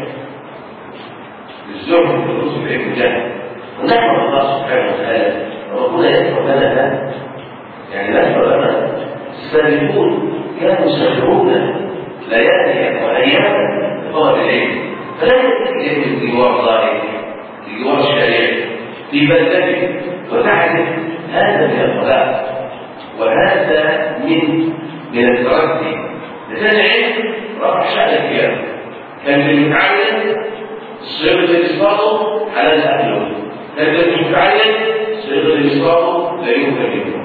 الزهد في دروس العلم جهل. ونحمد الله سبحانه وتعالى ربنا يسر لنا هذا، يعني نسر لنا السابقون كانوا يسافرون ليالي واياما لطلب العلم، فلا يمكن ان الجوار ظاهر الجوار الشريع في بلدته وتعرف هذا من الخلاق وهذا من الترقي. لذلك العلم رفع شأن الكلام، كان المتعلم صيغه الاسقاط على الاهل، كان المتعلم صيغه الاسقاط لا يمكن منه.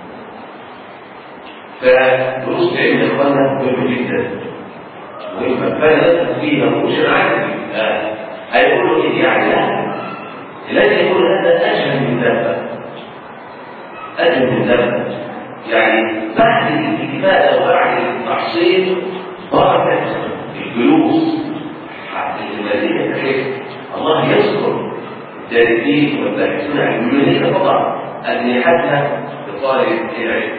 فدروس العلم يا اخوانا مهمه جدا، مهمه فلا فيها مش عادي. هيقولوا ايه يعني؟ لا يقول هذا اجهل من ذنب، اجهل من ذنب. يعني بعد الاكتفاء وبعد التحصيل ضاعت الجلوس حتى الماليه، بحيث الله يذكر الدارسين والباحثين عن الماليه فقط ان يحدث لطالب العلم.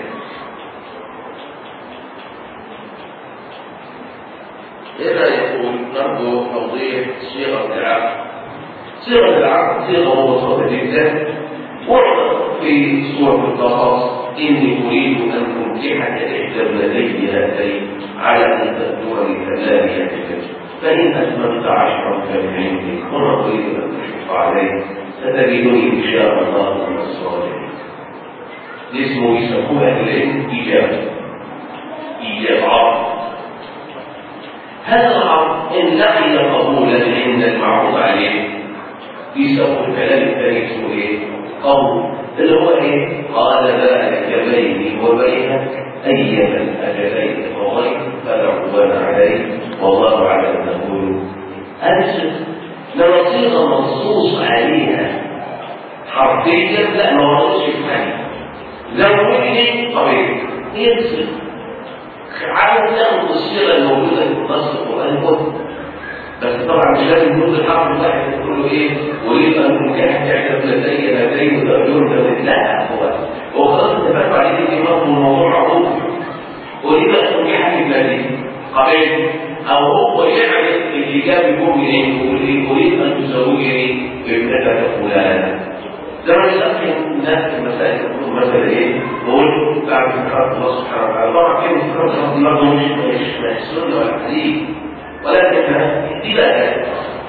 هنا يقول نرجو توضيح صيغه العقد. صيغه العقد صيغه بسيطه جدا، وردت في سوره القصص: إني أريد أن أنكحك إحدى ابنتي هاتين على أن تأجرني ثمانية حجج، فإن أتممت 10 فمن عندك، وما أريد أن تشق عليك، ستجدني إن شاء الله من الصالحين. اسمه يسموه أهل العلم إيجاب عرض. هذا العرض إن لقي قبولا عند المعروض عليه يسموه الكلام الثاني اسمه قول، اللي هو قال ذلك بيني وبينك أيما الأجلين قضيت فلا عدوان عليه والله أعلم. نقول أنسب لما صيغة منصوص عليها حرفيا لا ما ردش عليها، لو وجدت قبيل هي تصيغ عاوز تاخد الصيغة الموجودة في نص القرآن كله، بس طبعا مش لازم نقول الحرف الواحد يقول له اريد ان تنكحك احدى ابنتي هاتين وتأجرن. لا، هو خلاص اتفقوا عليه في الموضوع معروف. اريد ان تنكحك ابنتي قبل، او هو يعمل الاجابه يقول اريد ان تزوجني ابنتك فلانه، زي ما يسأل الناس في المسائل مثلا ايه؟ بقول بعد ذكر الله سبحانه وتعالى طبعا كلمة ذكر الله مش سنة ولا حديث ولكنها دي بقى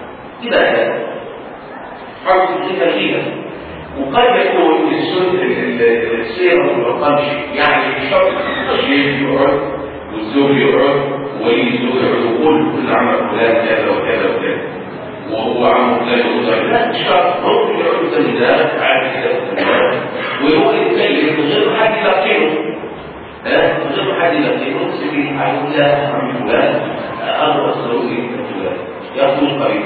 حرف الخلية وقد يكون السيرة ما يقامش يعني شرط الشيخ يقعد والزوج يقعد ولي الزوج يقعد وكل عمل فلان كذا وكذا وكذا وهو عمل فلان يقول لا مش شرط ممكن يقعد تمداد عادي كده ويقول يتكلم من غير حد يلقنه من غير حد يلقنه سبيل حيقول لا عم فلان أمر الزوجي فلان يخرج قريب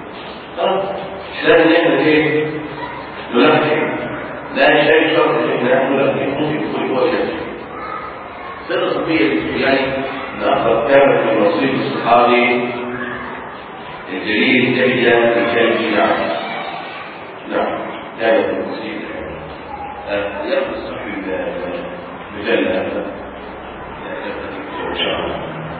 لازم نعمل ايه؟ نلقن لا شيء شرط ان نحن نلقن ممكن يكون هو يلقن سر صفية يعني لقد كانت من نصيب الصحابي الجليل تحيا في كلمة نعم كانت من نصيب يخلص في المجال هذا ان شاء الله.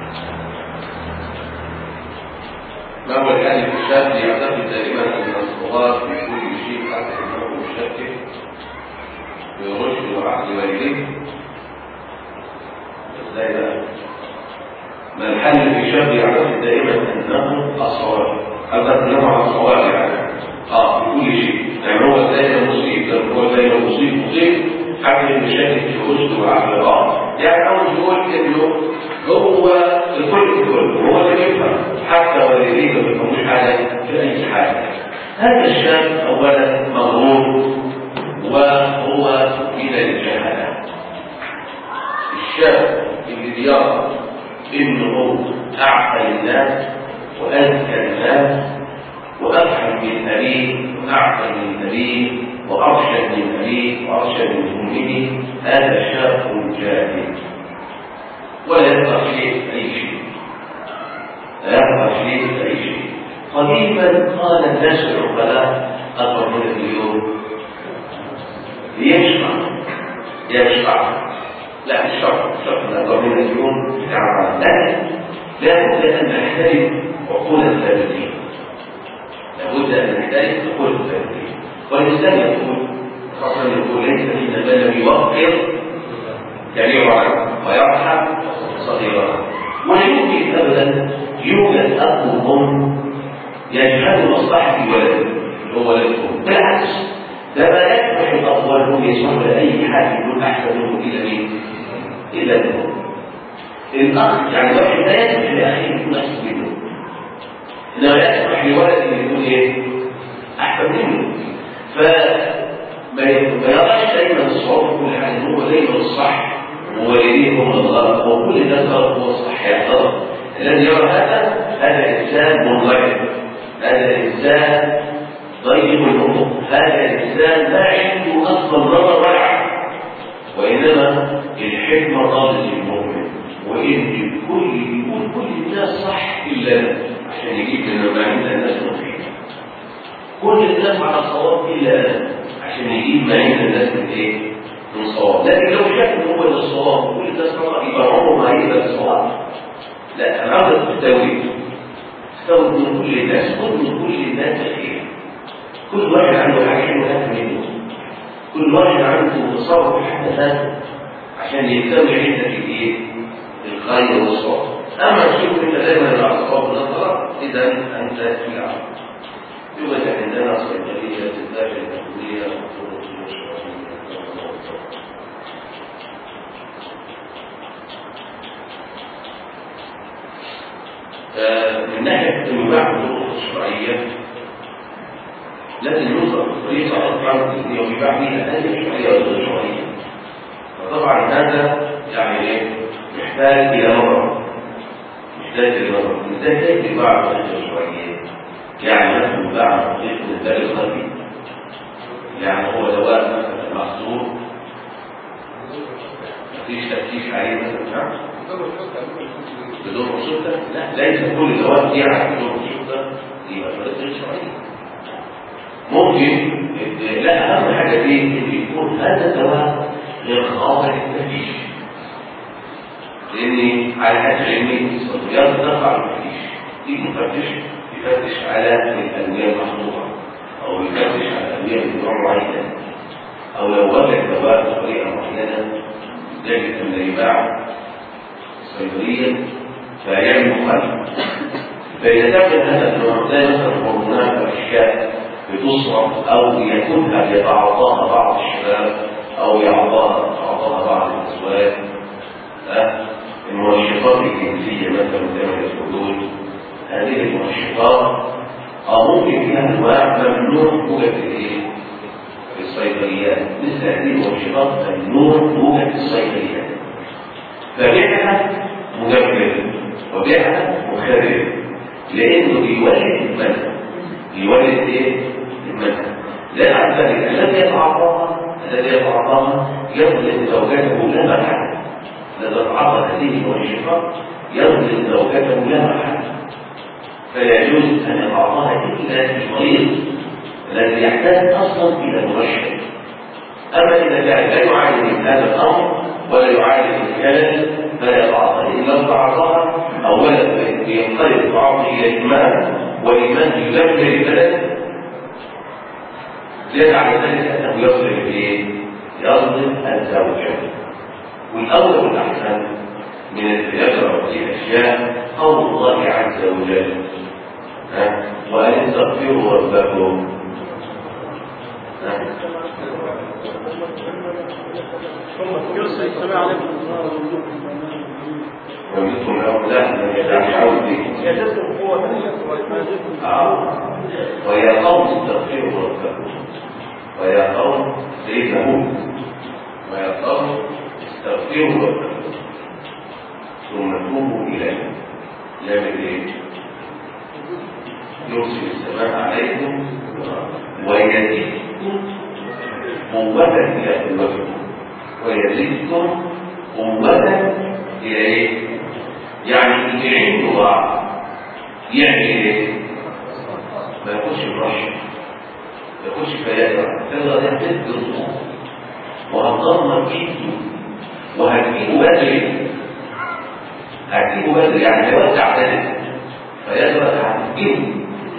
ما هو الآن الشاب يعتقد دائما أن الصغار في كل شيء حتى أنه مشكك برشد وعقل والديه ازاي بقى؟ ما الحل في شاب يعتقد دائما أنه الصواب أنه على الصواب يعني في كل شيء يعني هو دائما مصيب هو دائما مصيب حتى المشاكل في رشد وعقل يعني أول يقول إنه هو الكل هو اللي يفهم حتى والديه ما بيفهموش حاجه في اي حاجه. هذا الشاب اولا مغرور وهو من الجهاله. الشاب اللي بيرى انه اعقل الناس واذكى الناس وافهم من ابيه واعقل من ابيه وارشد من ابيه وارشد من امه هذا شاب جاهل ولا يفقه شيء أي شيء لا يفقه شيء أي شيء. قديما قال الناس العقلاء أكبر من اليوم يشفع لا الشرع أكبر من اليوم بتاع لابد أن نحترم عقول الثابتين والإنسان يقول خاصة يقول ليس فينا من لم يوقر كبيرا ويرحم صغيرا ولا يمكن ابدا يوجد اب وام يجهلوا مصلحه ولده هو ولدهم بالعكس ده ما يكفي الاب والام يسمعوا لاي حاجه يكون احسن منه الى مين؟ الى الام. الاخ يعني واحد لا يكفي لاخيه يكون احسن منه انما يسمح لولد ان يكون ايه؟ احسن منه فما يراش دايما الصعوبه في كل حاجه هو دايما الصح ووالديه هم الغلط وكل الناس غلط هو الصحيح غلط. الذي يرى هذا انسان منضبط هذا انسان ضيق الافق هذا انسان لا عنده اصلا نظر ولا عقل وانما الحكمه ضابط المؤمن وان يقول كل الناس صح الا عشان يجيب من المعين الناس مفيد كل الناس على الصواب الا انا عشان يجيب ما عند الناس من ايه؟ من صواب. لكن لو شاف ان هو الصواب وكل الناس خطا يبقى عمره ما هيبقى الصواب. لا انا عاوز التوحيد استوعب من كل الناس خذ من كل الناس خير. كل واحد عنده حاجه حلوه منه كل واحد عنده تصرف حسنات عشان يستوي عندك الايه؟ الخير والصواب. اما تشوف انت دايما الاعصاب والنظره اذا انت في العالم. يوجد عندنا صيدليه للذات التقليديه من ناحيه المباح والطرق الشرعيه لازم يوصل بطريقه اصلا يباح بها هذه الشرعيه والغير شرعيه. فطبعا هذا يعني ايه؟ يحتاج الى نظر ازاي تكتب بعض الغير الشرعيه يعني مثلا بعض طريق الانتاج الخفي يعني هو دواء مثلا محصور مفيش تفتيش عليه مثلا بدون رشوة لا ليس كل دواء دي على بدون رشوة يبقى غير شرعيه. ممكن لا اهم حاجه فيه ان يكون هذا الدواء غير خاضع للتفتيش لان على حد علمي الصيدليات تقع التفتيش يجي مفتش يفتش على الادويه المحظوظه أو يفتش على الأدوية من نوع معين، أو لو وجد دواء بطريقة معينة يجب أن يباع صيدليا فيعمل مخالفة. فإذا كان هذا النوع لا مثلا هرمونات أو أشياء بتصرف أو يكونها يتعاطاها بعض الشباب أو يعطاها بعض الأزواج، المنشطات الجنسية مثلا كما يقولون، هذه المنشطات ممكن فيها أنواع ممنوع توجد في الصيدليات، مثل هذه المنشطات ممنوع توجد في الصيدليات، فبيعها مجبر وبيعها مخدر، لأنه بيولد المنع، يولد المنع. لا عن ذلك الذي يتعاطاها يظلم زوجته لا محل، الذي يتعاطى هذه المنشطات يظلم زوجته لا محل، فلا يجوز أن يتعاطاها إلا المريض الذي يحتاج أصلا إلى منشط. أما إذا كان لا يعاني من هذا الأمر ولا يعاني من الكلل فلا يتعاطاها، إن لم تعاطاها أولا ينقلب التعاطي إلى الإيمان، والإيمان يدمر البلد، زاد على ذلك أنه يظلم الزوجة. والأول والأحسن من التجارة في الأشياء قول الله عز وجل وأن استغفروا ربكم يرسل السماء عليكم ومثل هؤلاء من يتعشعون به ويا قوم استغفروا ربكم، ويا قوم سيدنا ويا قوم استغفروا ربكم ثم توبوا إليه. يعمل يرسل السماء عليكم ويزيدكم قوة إلى قوتكم، ويزيدكم قوة إلى يعني يعينوا بعض، يعني ما يكونش برشة، ما يكونش فيادة، تقدر تهتد بالصوت وهتضمن ايده وهتجيبه بدري، يعني هيوسع ذلك فيقدر هتجيبه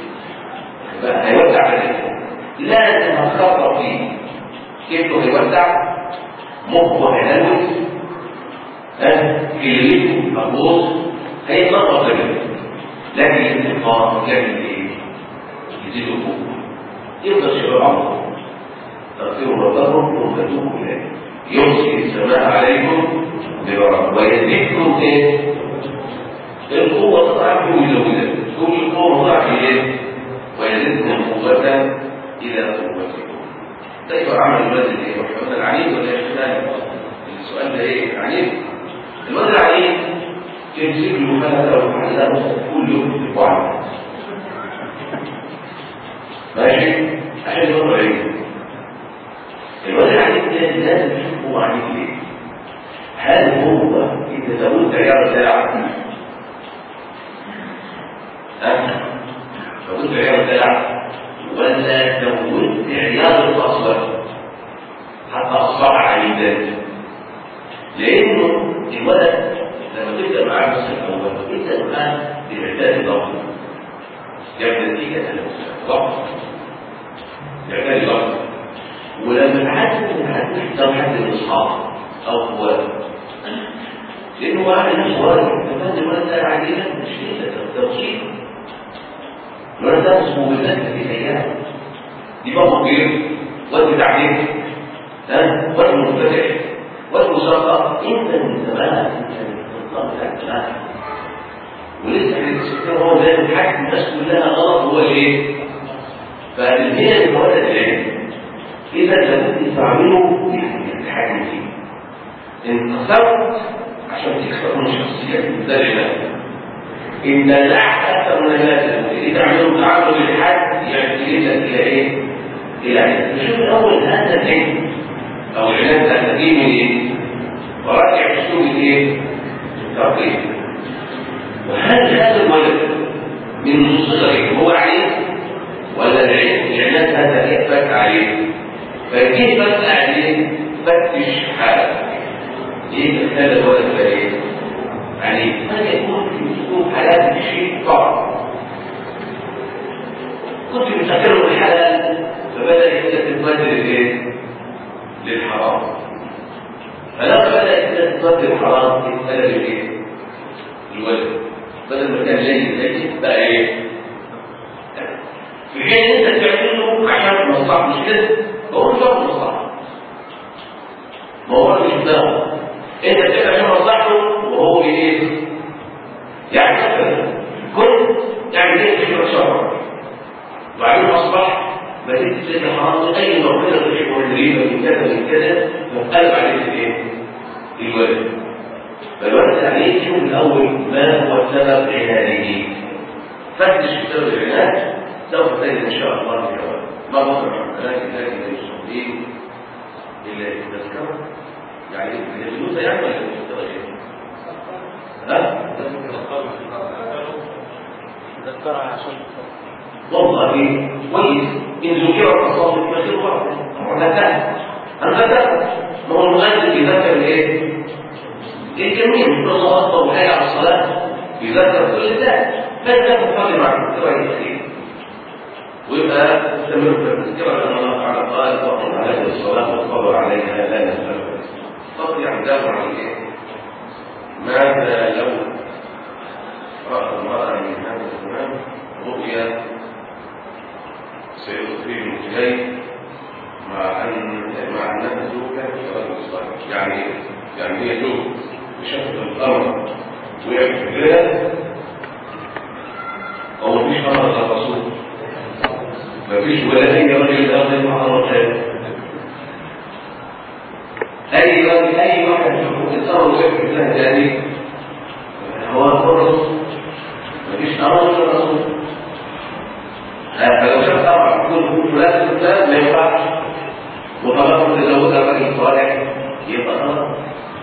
هيوسع ذلك، لازم هتخطر فيه كيف هيوسع مخه هيلوث كلمته مبوظ هيتنطط ذلك، لكن الانتقام يعمل يزيد القوة، يفضل الشباب على طول تغفروا ربكم ثم توبوا إليه يرسل السماء عليكم ببركة ويزيدكم القوة تضعف ويزودها، تقول القوة تضعف ويزيدكم قوة إلى قوتكم. كيف عمل الولد الولد العنيف ولا يشتغل؟ السؤال ده العنيف؟ الولد العنيف يمسك له فلتة وحلقه كل يوم في واحد ماشي عشان يضرب عليه. الولد العنيف ده لازم تشوف هو عنيف ليه؟ هل هو إذا زودت عيار ساعة زودت عيار ساعة ولا زودت عيار الأصغر حتى أصبح عنيدا؟ لأنه الولد لما تبدأ معاه بس الأول تبدأ معاه بإعداد ضغط جاب نتيجة ضغط إعداد ضغط، ولما تحتاج حد من أصحابه أو أخواته لأنه واحد نفسه واجب فهذا الولد ده عاديا مش كده توصيل الولد ده اسمه بالذات في سيئات يبقى مقيم وزن تعليم وزن مفتح وزن مسقط انت من زمان ولسه السكر هو ده الحاكم الناس كلها غلط هو ايه؟ فالهي المولد العلم اذا لابد تعمله الحاكم فيه انتصرت عشان تكسر من شخصيتك مختلفه ان دلعت اكثر من اللازم اللي تعمله تعامل الحد يعتمدك الى ايه؟ الى علم. نشوف الاول هذا العلم او العلم ده تجيب من ايه؟ وراجع اسلوب الايه؟ الترقيق. وهل هذا الولد من صغره هو عليه ولا العلم هذا يثبت عليه؟ فكيف فتح عليه؟ فتش حالك. ايه هذا الولد ده ايه؟ يعني قد يكون في اسلوب حالات الشيء صعب. كنت مسافره الحلال بدأت تتبدل الايه؟ للحرام. فلما بدأت تتبدل الحرام اتقلب الايه؟ الولد. بدل ما كان جيد بقى ايه؟ في حين انت تعمله عشان مصلحة مش كده؟ هو مش شرط مصلحة. ما هو مش دماغه. انت بتعمل عشان مصلحته وهو بايه؟ يعني مثلا كنت تعمل ايه في شهر وبعدين اصبح بديت تلاقي حرام اي ربنا تشعر الريبه من كذا من كذا وقلب عليك الايه؟ الولد. فالولد عليه شوف الاول ما هو سبب عناده. فتش في سبب العناد سوف تجد ان شاء الله في جواب. ما بطلع لكن الشخصين اللي تذكره يعني الفلوس يعني ولا الفلوس ها؟ تذكرها عشان والله كويس ان ذكر التصادق فخير واحد انا ذكرت ما هو المغني بيذكر الايه؟ الجميع مش الله اكبر وحي على الصلاه بيذكر كل ده فانت تفضل معك كويس ويبقى تستمر في التذكره لان الله تعالى قال وقم عليه الصلاه والصبر عليها لا نسالك فقط يعتبر عن ايه؟ ماذا لو رأى المرأة من هذا الزمان رؤيا سيصيب الجاي مع أنها زوجة رجل صالح يعني هي زوج بشكل الأمر ويعتبرها أو مفيش أمر الرسول مفيش ولا أي رجل أمر مع الرجال أي واحد يتصور ويعتبرها ذلك هو الرسول مفيش أمر الرسول. فلو شاف طبعا كل فلان الإنسان ما ينفعش وطالما تزوجها راجل صالح يبقى الأمر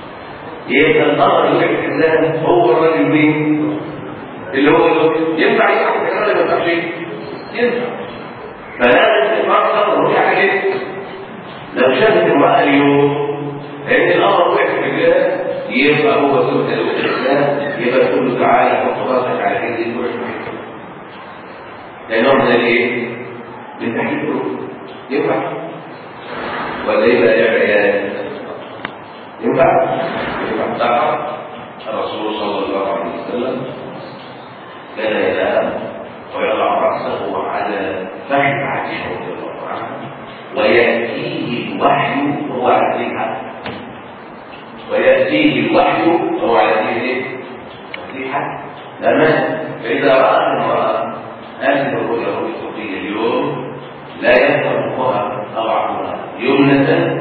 اللي في الإنسان هو الراجل مين؟ اللي هو ينفع يعمل كده ولا ما ينفعش؟ ينفع. فلازم تفكر وهي حاجة لو شافت المرأة اليوم لأن الأمر وقع في الرجال يبقى هو زوج الإنسان يبقى تقول له تعالى حط راسك على كده وعيش معاك. ده نوع من الايه؟ من تحقيق الروح. ينفع؟ ولا يبقى عيال؟ ينفع؟ طبعا الرسول صلى الله عليه وسلم كان ينام ويضع راسه على فخذ عائشه رضي الله عنها وياتيه الوحي وهو على ذلك وياتيه الوحي وهو على ذلك تمام. فاذا راى المراه هذه الرؤيا الصوفيه اليوم لا يفرقها طبعا يمنة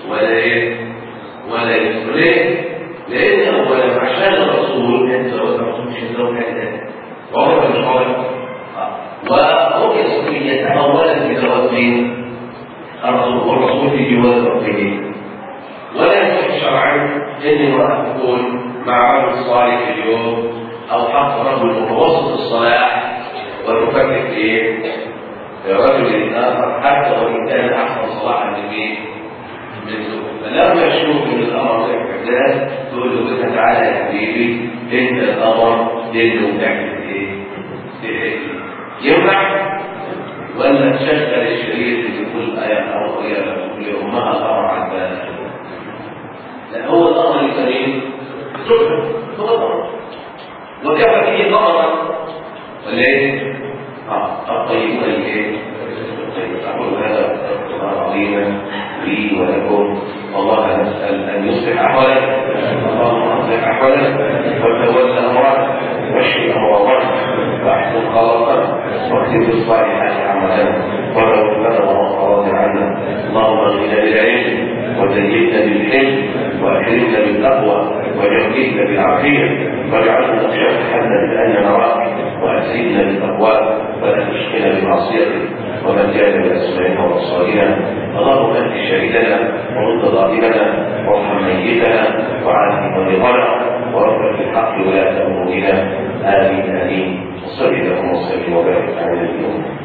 ولا يسرين لان اولا عشان الرسول انت الرسول مش الزوج كذا وهو مش عارف ورؤيا الصوفيه اولا في زواج مين؟ الرسول في جواز ربه ولا يصح شرعا ان المراه تكون مع رجل صالح اليوم او حق رجل متوسط الصلاح وتفكر في رجل اخر حتى وان كان احسن صلاحا من زوجه. فلما يشوف ان الامر كذا تقول له تعالى يا حبيبي انت الامر لانه بتعمل ايه؟ ينفع ولا تشغل الشريط اللي كل ايه او ايه امها الامر عن بالك؟ لا هو الامر الكريم زوجها هو الامر وكفى فيه ضررا ولا ايه؟ الطيبون الايه؟ اقول هذا اختبار عظيما لي ولكم والله نسال ان يصلح احوالك اللهم اصلح احوالك وتولى امرك واشف امراضك واحسن خلاصك واكتب الصالحات اعمالنا ولو لنا وراض عنا اللهم اغننا بالعلم وزينا بالحلم واكرمنا بالتقوى وجملنا بالعافيه واجعلنا نخشاك حتى لان نراك واسلمنا بالتقوى ولا تشقنا بمعصيتك ومن كان باسمائنا وابصارنا اللهم انت شهيدنا ورد ظالمنا وارحم ميتنا وعافي مريضنا ورفع الحق ولاة امورنا امين امين وصل اللهم وسلم وبارك على نبينا